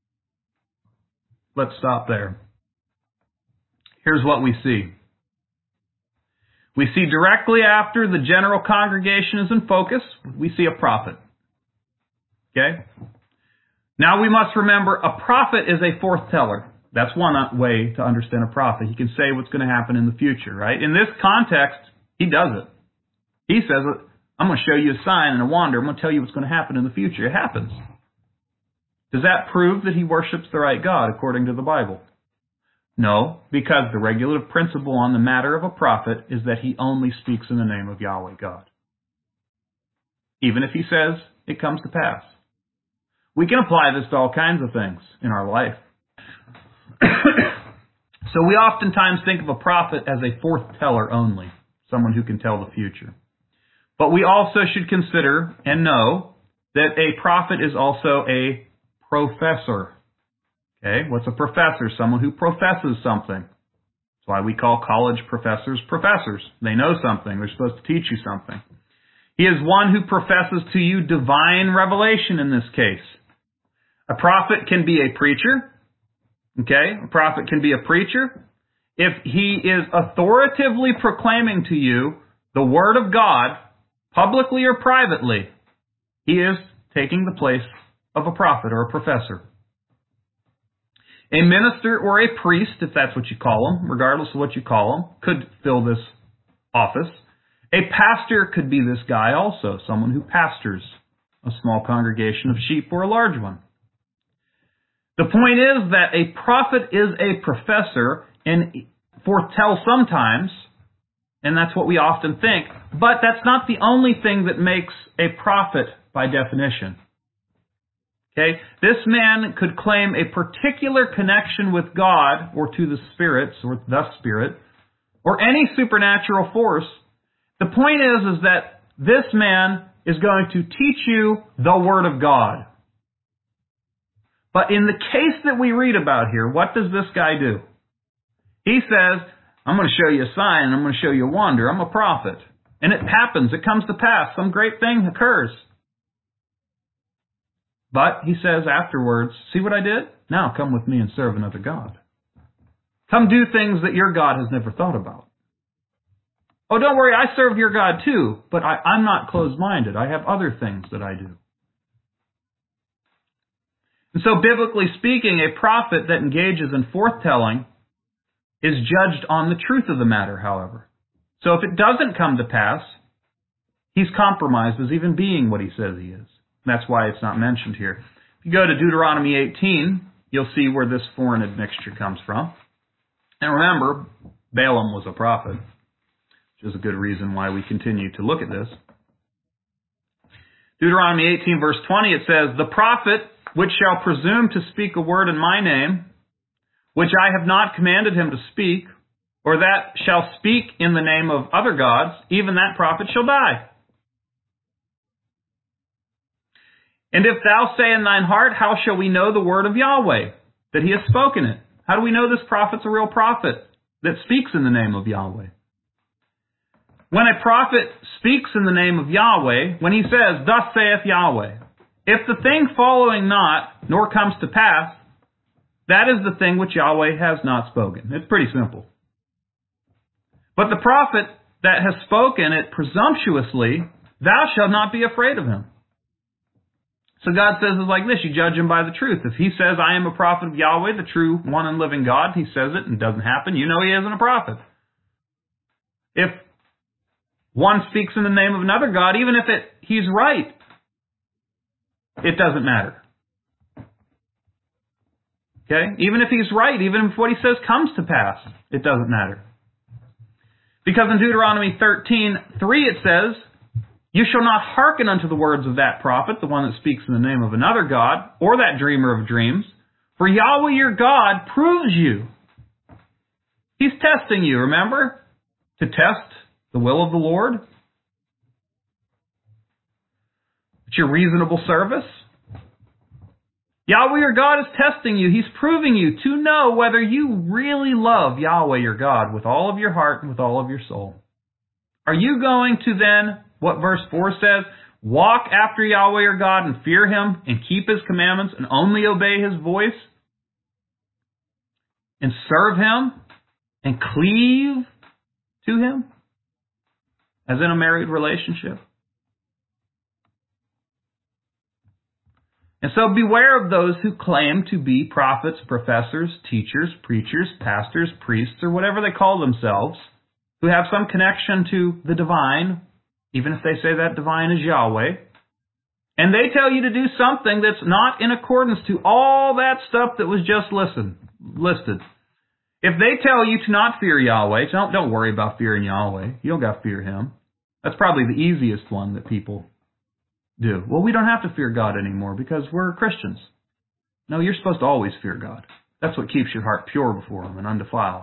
B: Let's stop there. Here's what we see. We see directly after the general congregation is in focus, we see a prophet. Okay? Now we must remember a prophet is a foreteller. That's one way to understand a prophet. He can say what's going to happen in the future, right? In this context, he does it. He says, I'm going to show you a sign and a wonder. I'm going to tell you what's going to happen in the future. It happens. Does that prove that he worships the right God according to the Bible? No, because the regulative principle on the matter of a prophet is that he only speaks in the name of Yahweh God. Even if he says it comes to pass. We can apply this to all kinds of things in our life. So we oftentimes think of a prophet as a foreteller only, someone who can tell the future. But we also should consider and know that a prophet is also a professor. Okay, what's a professor? Someone who professes something. That's why we call college professors professors. They know something. They're supposed to teach you something. He is one who professes to you divine revelation in this case. A prophet can be a preacher. Okay, a prophet can be a preacher. If he is authoritatively proclaiming to you the word of God, publicly or privately, he is taking the place of a prophet or a professor. A minister or a priest, if that's what you call him, regardless of what you call him, could fill this office. A pastor could be this guy also, someone who pastors a small congregation of sheep or a large one. The point is that a prophet is a professor and foretells sometimes, and that's what we often think, but that's not the only thing that makes a prophet by definition. Okay? This man could claim a particular connection with God or to the spirits or the Spirit or any supernatural force. The point is, is that this man is going to teach you the Word of God. But in the case that we read about here, what does this guy do? He says, I'm going to show you a sign and I'm going to show you a wonder. I'm a prophet. And it happens. It comes to pass. Some great thing occurs. But he says afterwards, see what I did? Now come with me and serve another God. Come do things that your God has never thought about. Oh, don't worry, I serve your God too, but I, I'm not closed-minded. I have other things that I do. And so, biblically speaking, a prophet that engages in forthtelling is judged on the truth of the matter, however. So if it doesn't come to pass, he's compromised as even being what he says he is. That's why it's not mentioned here. If you go to Deuteronomy eighteen, you'll see where this foreign admixture comes from. And remember, Balaam was a prophet, which is a good reason why we continue to look at this. Deuteronomy eighteen, verse twenty, it says, the prophet which shall presume to speak a word in my name, which I have not commanded him to speak, or that shall speak in the name of other gods, even that prophet shall die. And if thou say in thine heart, how shall we know the word of Yahweh, that he has spoken it? How do we know this prophet's a real prophet that speaks in the name of Yahweh? When a prophet speaks in the name of Yahweh, when he says, thus saith Yahweh, if the thing following not, nor comes to pass, that is the thing which Yahweh has not spoken. It's pretty simple. But the prophet that has spoken it presumptuously, thou shalt not be afraid of him. So God says it's like this, you judge him by the truth. If he says, I am a prophet of Yahweh, the true one and living God, he says it and it doesn't happen, you know he isn't a prophet. If one speaks in the name of another God, even if it he's right, it doesn't matter. Okay? Even if he's right, even if what he says comes to pass, it doesn't matter. Because in Deuteronomy thirteen three it says, "You shall not hearken unto the words of that prophet," the one that speaks in the name of another god, "or that dreamer of dreams, for Yahweh your God proves you." He's testing you, remember? To test the will of the Lord. It's your reasonable service. Yahweh your God is testing you. He's proving you to know whether you really love Yahweh your God with all of your heart and with all of your soul. Are you going to then, what verse four says, walk after Yahweh your God and fear Him and keep His commandments and only obey His voice and serve Him and cleave to Him as in a married relationship? And so beware of those who claim to be prophets, professors, teachers, preachers, pastors, priests, or whatever they call themselves, who have some connection to the divine, even if they say that divine is Yahweh, and they tell you to do something that's not in accordance to all that stuff that was just listen, listed. If they tell you to not fear Yahweh, don't, don't worry about fearing Yahweh. You don't got to fear Him. That's probably the easiest one that people do. Well, we don't have to fear God anymore because we're Christians. No, you're supposed to always fear God. That's what keeps your heart pure before Him and undefiled.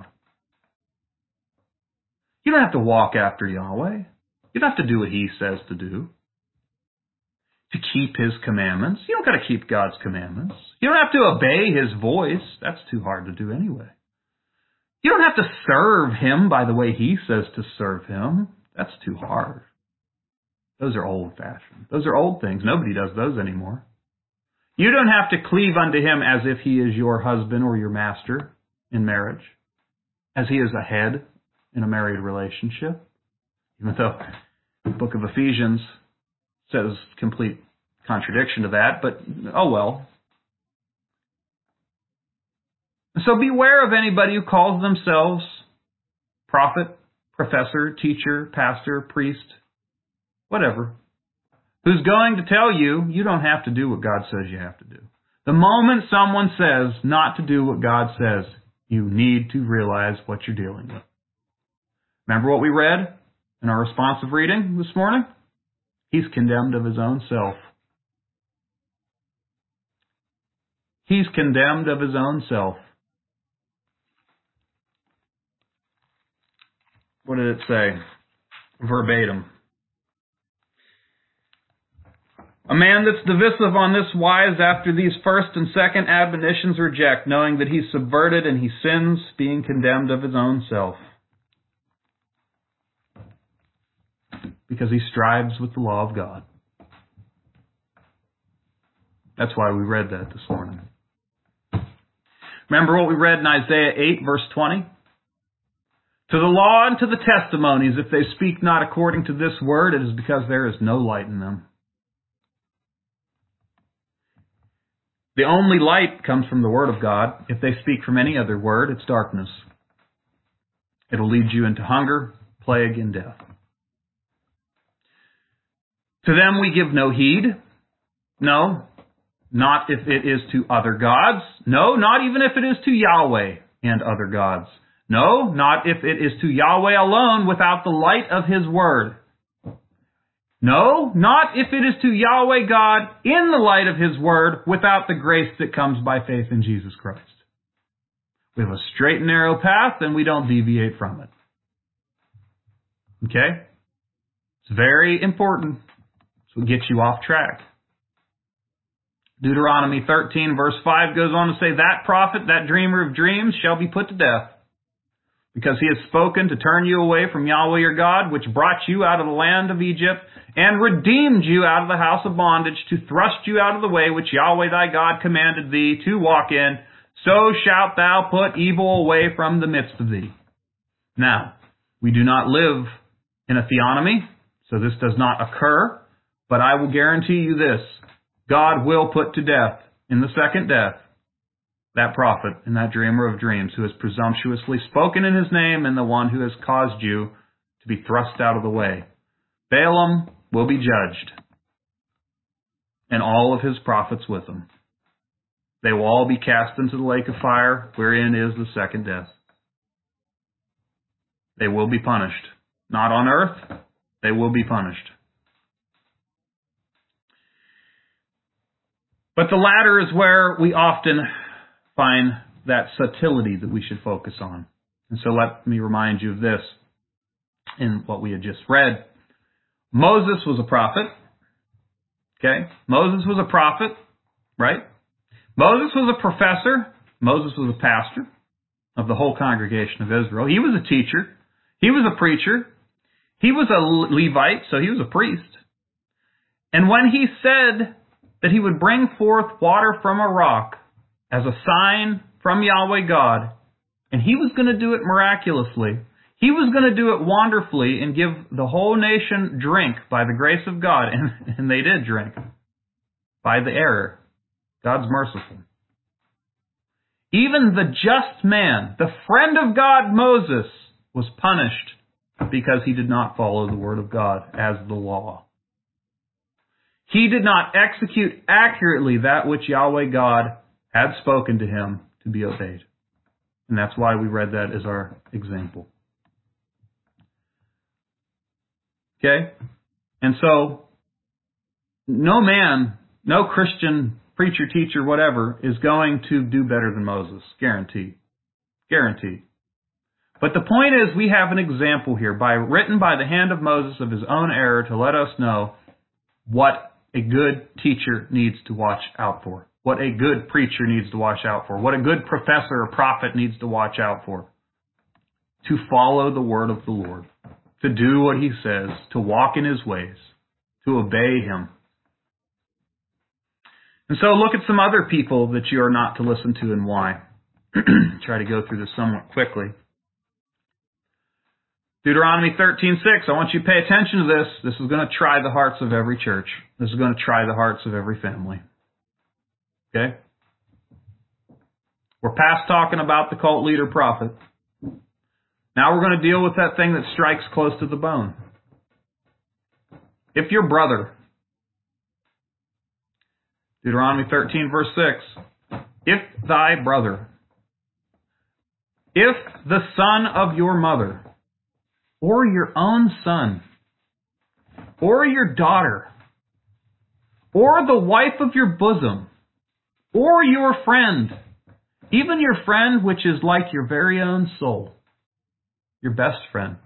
B: You don't have to walk after Yahweh. You don't have to do what He says to do. To keep His commandments. You don't got to keep God's commandments. You don't have to obey His voice. That's too hard to do anyway. You don't have to serve Him by the way He says to serve Him. That's too hard. Those are old-fashioned. Those are old things. Nobody does those anymore. You don't have to cleave unto Him as if He is your husband or your master in marriage, as He is a head in a married relationship, even though the book of Ephesians says complete contradiction to that, but oh well. So beware of anybody who calls themselves prophet, professor, teacher, pastor, priest, whatever, who's going to tell you, you don't have to do what God says you have to do. The moment someone says not to do what God says, you need to realize what you're dealing with. Remember what we read in our responsive reading this morning? He's condemned of his own self. He's condemned of his own self. What did it say? Verbatim. A man that's divisive on this wise after these first and second admonitions reject, knowing that he's subverted and he sins, being condemned of his own self. Because he strives with the law of God. That's why we read that this morning. Remember what we read in Isaiah eight, verse twenty? To the law and to the testimonies, if they speak not according to this word, it is because there is no light in them. The only light comes from the Word of God. If they speak from any other word, it's darkness. It'll lead you into hunger, plague, and death. To them we give no heed. No, not if it is to other gods. No, not even if it is to Yahweh and other gods. No, not if it is to Yahweh alone without the light of His Word. No, not if it is to Yahweh God in the light of His Word without the grace that comes by faith in Jesus Christ. We have a straight and narrow path and we don't deviate from it. Okay? It's very important. This will get you off track. Deuteronomy thirteen verse five goes on to say, that prophet, that dreamer of dreams shall be put to death, because he has spoken to turn you away from Yahweh your God, which brought you out of the land of Egypt, and redeemed you out of the house of bondage, to thrust you out of the way which Yahweh thy God commanded thee to walk in. So shalt thou put evil away from the midst of thee. Now, we do not live in a theonomy, so this does not occur, but I will guarantee you this. God will put to death, in the second death, that prophet and that dreamer of dreams who has presumptuously spoken in his name, and the one who has caused you to be thrust out of the way. Balaam will be judged, and all of his prophets with him. They will all be cast into the lake of fire, wherein is the second death. They will be punished. Not on earth, they will be punished. But the latter is where we often find that subtlety that we should focus on. And so let me remind you of this in what we had just read. Moses was a prophet. Okay? Moses was a prophet, right? Moses was a professor. Moses was a pastor of the whole congregation of Israel. He was a teacher. He was a preacher. He was a Levite, so he was a priest. And when he said that he would bring forth water from a rock as a sign from Yahweh God, and he was going to do it miraculously, he was going to do it wonderfully and give the whole nation drink by the grace of God, and, and they did drink by the error. God's merciful. Even the just man, the friend of God, Moses, was punished because he did not follow the word of God as the law. He did not execute accurately that which Yahweh God had spoken to him to be obeyed. And that's why we read that as our example. Okay? And so, no man, no Christian preacher, teacher, whatever, is going to do better than Moses. Guaranteed. Guaranteed. But the point is, we have an example here, by written by the hand of Moses of his own error, to let us know what a good teacher needs to watch out for, what a good preacher needs to watch out for, what a good professor or prophet needs to watch out for. To follow the word of the Lord, to do what he says, to walk in his ways, to obey him. And so look at some other people that you are not to listen to and why. Try to go through this somewhat quickly. Deuteronomy thirteen six, I want you to pay attention to this. This is going to try the hearts of every church. This is going to try the hearts of every family. Okay? We're past talking about the cult leader prophet. Now we're going to deal with that thing that strikes close to the bone. If your brother, Deuteronomy thirteen verse six, if thy brother, if the son of your mother, or your own son, or your daughter, or the wife of your bosom, or your friend, even your friend which is like your very own soul, your best friend,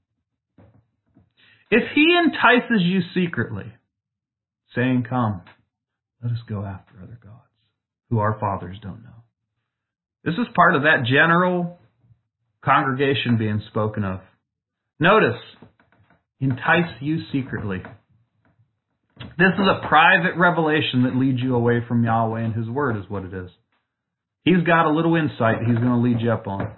B: if he entices you secretly, saying, come, let us go after other gods, who our fathers don't know. This is part of that general congregation being spoken of. Notice, entice you secretly. This is a private revelation that leads you away from Yahweh and his word is what it is. He's got a little insight he's going to lead you up on.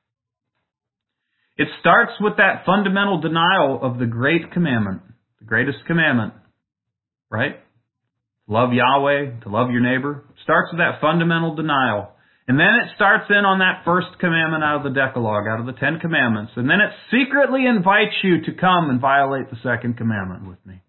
B: It starts with that fundamental denial of the great commandment, the greatest commandment, right? Love Yahweh, to love your neighbor. It starts with that fundamental denial. And then it starts in on that first commandment out of the Decalogue, out of the Ten Commandments. And then it secretly invites you to come and violate the second commandment with me.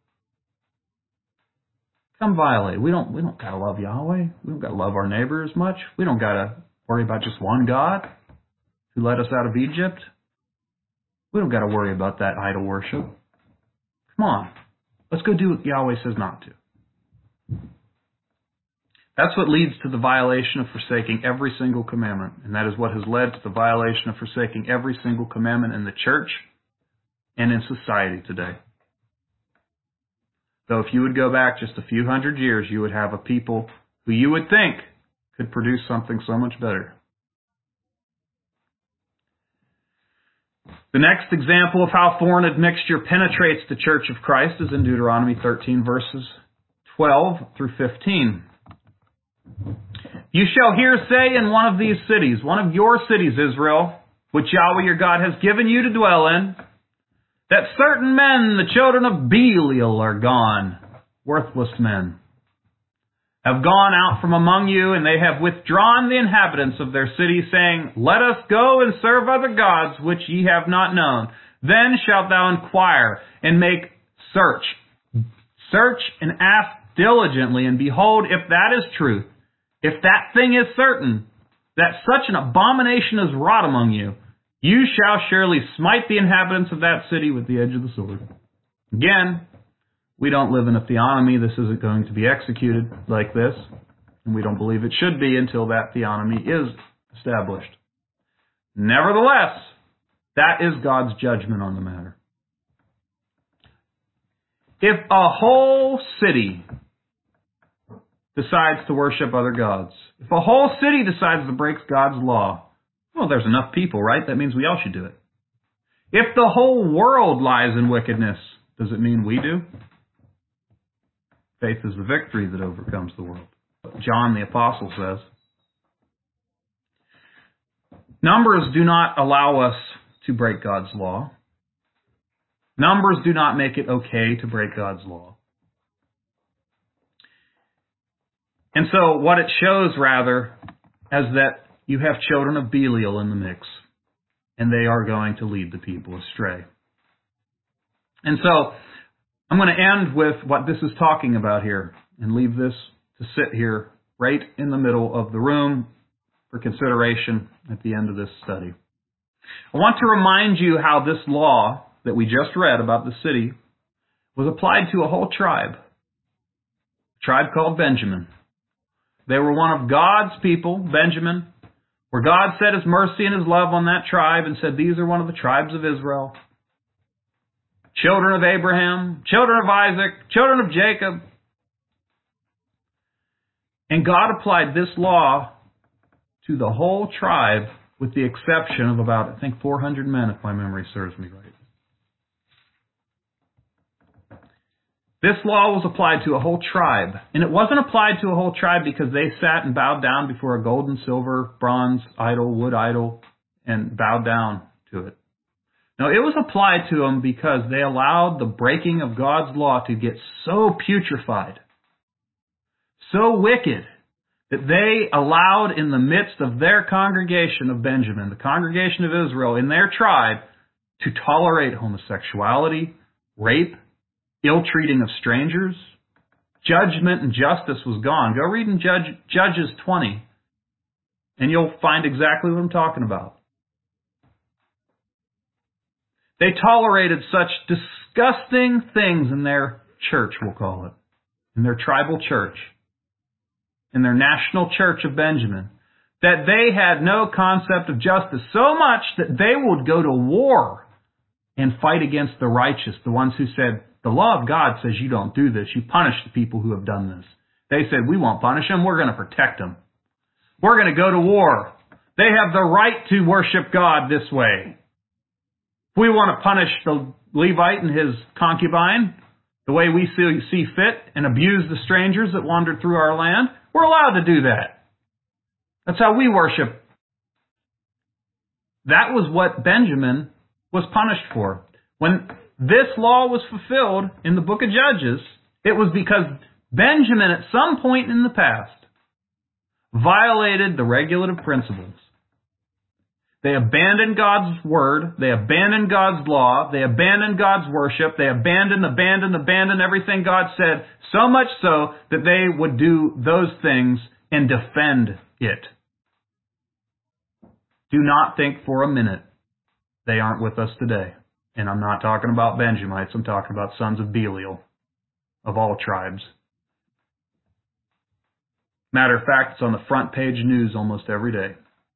B: Come violate. We don't, we don't got to love Yahweh. We don't got to love our neighbor as much. We don't got to worry about just one God who led us out of Egypt. We don't got to worry about that idol worship. Come on. Let's go do what Yahweh says not to. That's what leads to the violation of forsaking every single commandment. And that is what has led to the violation of forsaking every single commandment in the church and in society today. Though if you would go back just a few hundred years, you would have a people who you would think could produce something so much better. The next example of how foreign admixture penetrates the church of Christ is in Deuteronomy thirteen, verses twelve through fifteen. You shall hear say in one of these cities, one of your cities, Israel, which Yahweh your God has given you to dwell in, that certain men, the children of Belial, are gone, worthless men, have gone out from among you, and they have withdrawn the inhabitants of their city, saying, let us go and serve other gods which ye have not known. Then shalt thou inquire and make search. Search and ask diligently, and behold, if that is truth, if that thing is certain, that such an abomination is wrought among you, you shall surely smite the inhabitants of that city with the edge of the sword. Again, we don't live in a theonomy. This isn't going to be executed like this, and we don't believe it should be until that theonomy is established. Nevertheless, that is God's judgment on the matter. If a whole city decides to worship other gods, if a whole city decides to break God's law, well, there's enough people, right? That means we all should do it. If the whole world lies in wickedness, does it mean we do? Faith is the victory that overcomes the world. John the Apostle says. Numbers do not allow us to break God's law. Numbers do not make it okay to break God's law. And so what it shows, rather, is that you have children of Belial in the mix, and they are going to lead the people astray. And so I'm going to end with what this is talking about here and leave this to sit here right in the middle of the room for consideration at the end of this study. I want to remind you how this law that we just read about the city was applied to a whole tribe, a tribe called Benjamin. They were one of God's people, Benjamin, where God set his mercy and his love on that tribe and said, these are one of the tribes of Israel. Children of Abraham, children of Isaac, children of Jacob. And God applied this law to the whole tribe with the exception of about, I think, four hundred men, if my memory serves me right. This law was applied to a whole tribe. And it wasn't applied to a whole tribe because they sat and bowed down before a gold and silver, bronze idol, wood idol, and bowed down to it. No, it was applied to them because they allowed the breaking of God's law to get so putrefied, so wicked, that they allowed in the midst of their congregation of Benjamin, the congregation of Israel, in their tribe, to tolerate homosexuality, rape, ill-treating of strangers. Judgment and justice was gone. Go read in Judge, Judges twenty, and you'll find exactly what I'm talking about. They tolerated such disgusting things in their church, we'll call it, in their tribal church, in their national church of Benjamin, that they had no concept of justice, so much that they would go to war and fight against the righteous, the ones who said, the law of God says you don't do this. You punish the people who have done this. They said, we won't punish them. We're going to protect them. We're going to go to war. They have the right to worship God this way. If we want to punish the Levite and his concubine the way we see, see fit and abuse the strangers that wandered through our land, we're allowed to do that. That's how we worship. That was what Benjamin was punished for. When this law was fulfilled in the book of Judges, it was because Benjamin at some point in the past violated the regulative principles. They abandoned God's word. They abandoned God's law. They abandoned God's worship. They abandoned, abandoned, abandoned everything God said, so much so that they would do those things and defend it. Do not think for a minute they aren't with us today. And I'm not talking about Benjamites. I'm talking about sons of Belial, of all tribes. Matter of fact, it's on the front page news almost every day.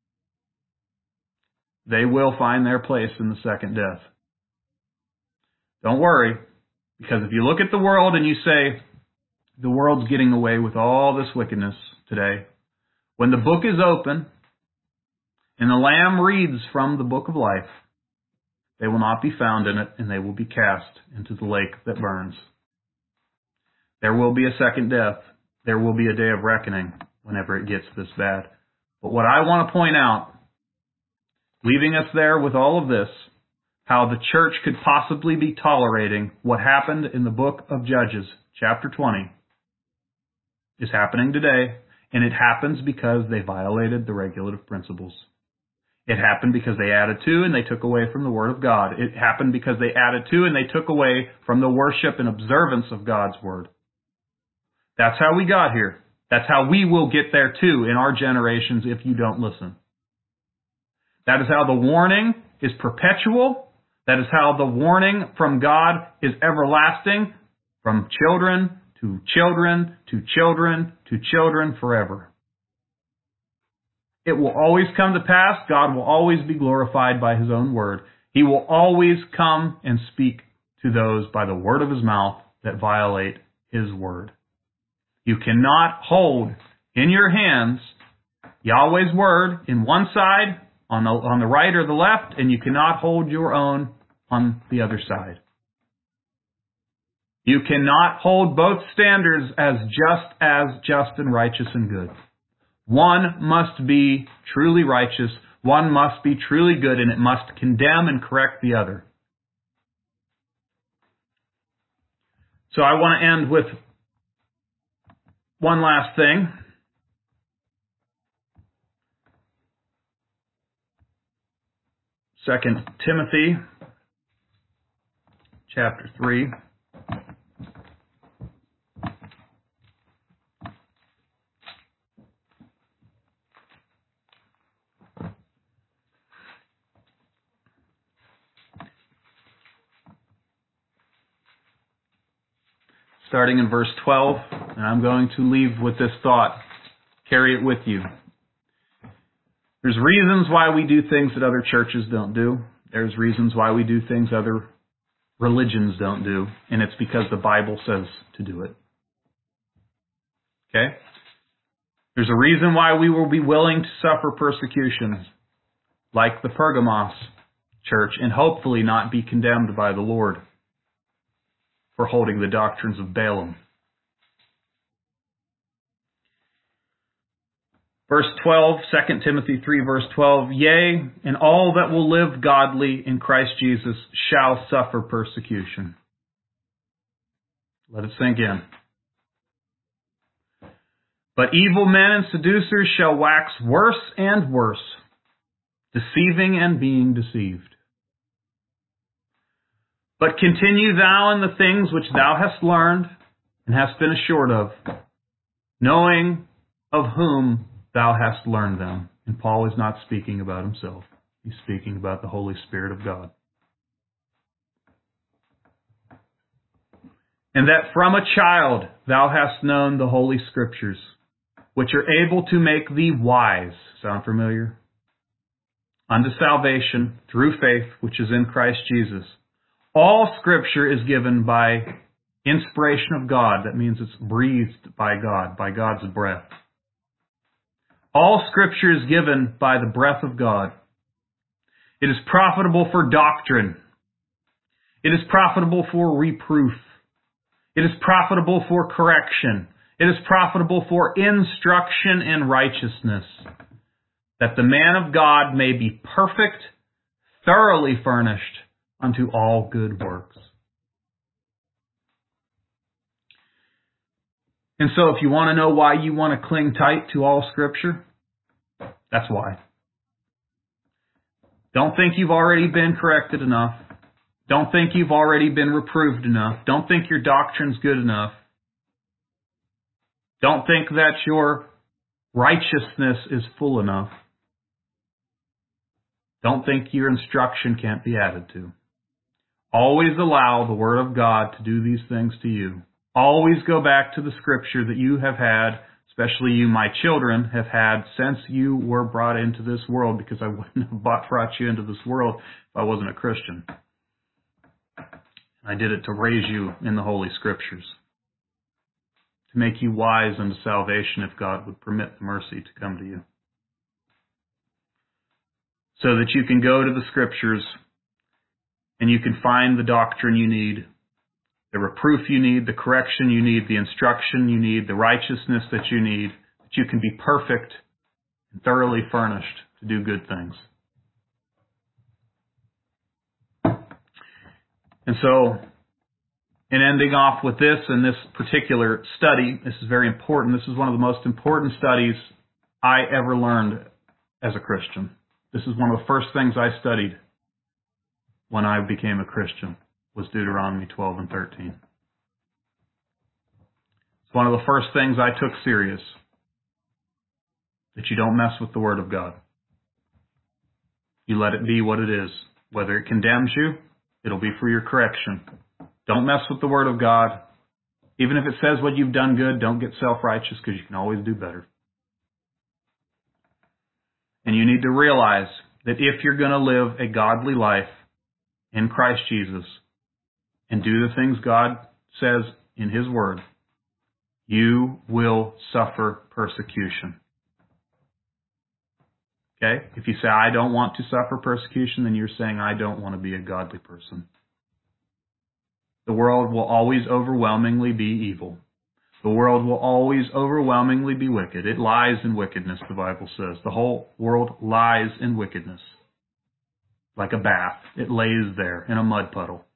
B: They will find their place in the second death. Don't worry, because if you look at the world and you say, the world's getting away with all this wickedness today, when the book is open and the Lamb reads from the book of life, they will not be found in it, and they will be cast into the lake that burns. There will be a second death. There will be a day of reckoning whenever it gets this bad. But what I want to point out, leaving us there with all of this, how the church could possibly be tolerating what happened in the book of Judges, chapter twenty, is happening today, and it happens because they violated the regulative principles. It happened because they added to and they took away from the Word of God. It happened because they added to and they took away from the worship and observance of God's Word. That's how we got here. That's how we will get there too in our generations if you don't listen. That is how the warning is perpetual. That is how the warning from God is everlasting, from children to children to children to children forever. It will always come to pass. God will always be glorified by His own word. He will always come and speak to those by the word of His mouth that violate His word. You cannot hold in your hands Yahweh's word in one side, on the, on the right or the left, and you cannot hold your own on the other side. You cannot hold both standards as just as just and righteous and good. One must be truly righteous, one must be truly good, and it must condemn and correct the other. So I want to end with one last thing. Second Timothy chapter three. Starting in verse twelve, and I'm going to leave with this thought. Carry it with you. There's reasons why we do things that other churches don't do. There's reasons why we do things other religions don't do, and it's because the Bible says to do it. Okay? There's a reason why we will be willing to suffer persecutions, like the Pergamos church, and hopefully not be condemned by the Lord for holding the doctrines of Balaam. Verse twelve, Second Timothy three, verse twelve, Yea, and all that will live godly in Christ Jesus shall suffer persecution. Let it sink in. But evil men and seducers shall wax worse and worse, deceiving and being deceived. But continue thou in the things which thou hast learned and hast been assured of, knowing of whom thou hast learned them. And Paul is not speaking about himself. He's speaking about the Holy Spirit of God. And that from a child thou hast known the Holy Scriptures, which are able to make thee wise. Sound familiar? Unto salvation through faith which is in Christ Jesus. All Scripture is given by inspiration of God. That means it's breathed by God, by God's breath. All Scripture is given by the breath of God. It is profitable for doctrine. It is profitable for reproof. It is profitable for correction. It is profitable for instruction in righteousness, that the man of God may be perfect, thoroughly furnished unto all good works. And so if you want to know why you want to cling tight to all Scripture, that's why. Don't think you've already been corrected enough. Don't think you've already been reproved enough. Don't think your doctrine's good enough. Don't think that your righteousness is full enough. Don't think your instruction can't be added to. Always allow the Word of God to do these things to you. Always go back to the Scripture that you have had, especially you, my children, have had since you were brought into this world, because I wouldn't have brought you into this world if I wasn't a Christian. I did it to raise you in the Holy Scriptures, to make you wise unto salvation if God would permit the mercy to come to you, so that you can go to the Scriptures and you can find the doctrine you need, the reproof you need, the correction you need, the instruction you need, the righteousness that you need, that you can be perfect and thoroughly furnished to do good things. And so, in ending off with this and this particular study, this is very important. This is one of the most important studies I ever learned as a Christian. This is one of the first things I studied when I became a Christian, was Deuteronomy twelve and thirteen. It's one of the first things I took serious. that you don't mess with the Word of God. You let it be what it is. Whether it condemns you, it'll be for your correction. Don't mess with the Word of God. Even if it says what you've done good, don't get self-righteous, because you can always do better. And you need to realize that if you're going to live a godly life in Christ Jesus and do the things God says in His Word, you will suffer persecution. Okay? If you say, I don't want to suffer persecution, then you're saying, I don't want to be a godly person. The world will always overwhelmingly be evil. The world will always overwhelmingly be wicked. It lies in wickedness, the Bible says. The whole world lies in wickedness. Like a bath. It lays there in a mud puddle.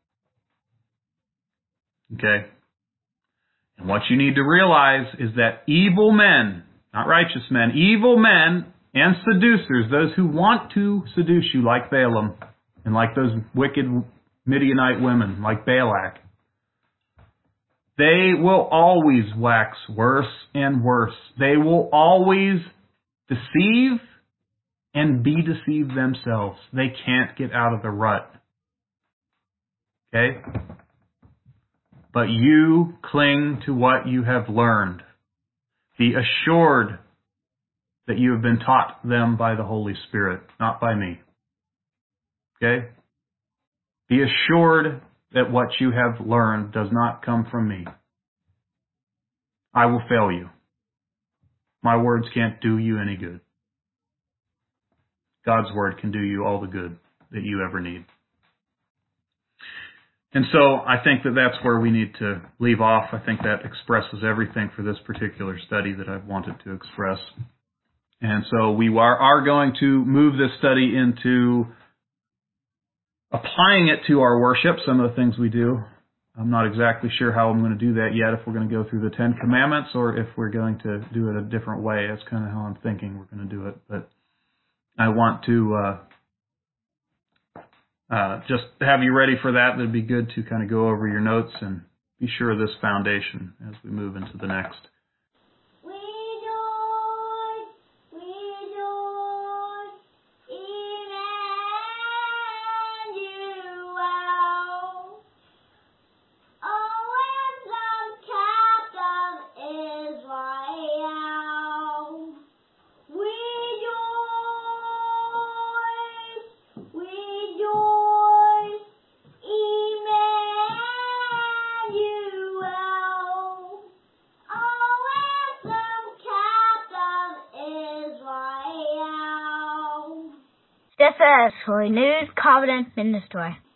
B: Okay? And what you need to realize is that evil men, not righteous men, evil men and seducers, those who want to seduce you like Balaam and like those wicked Midianite women like Balak, they will always wax worse and worse. They will always deceive and be deceived themselves. They can't get out of the rut. Okay? But you cling to what you have learned. Be assured that you have been taught them by the Holy Spirit, not by me. Okay? Be assured that what you have learned does not come from me. I will fail you. My words can't do you any good. God's Word can do you all the good that you ever need. And so I think that that's where we need to leave off. I think that expresses everything for this particular study that I've wanted to express. And so we are, are going to move this study into applying it to our worship, some of the things we do. I'm not exactly sure how I'm going to do that yet, if we're going to go through the Ten Commandments or if we're going to do it a different way. That's kind of how I'm thinking we're going to do it. But I want to uh, uh, just have you ready for that. It would be good to kind of go over your notes and be sure of this foundation as we move into the next.
C: This is Renewed Covenant Ministry.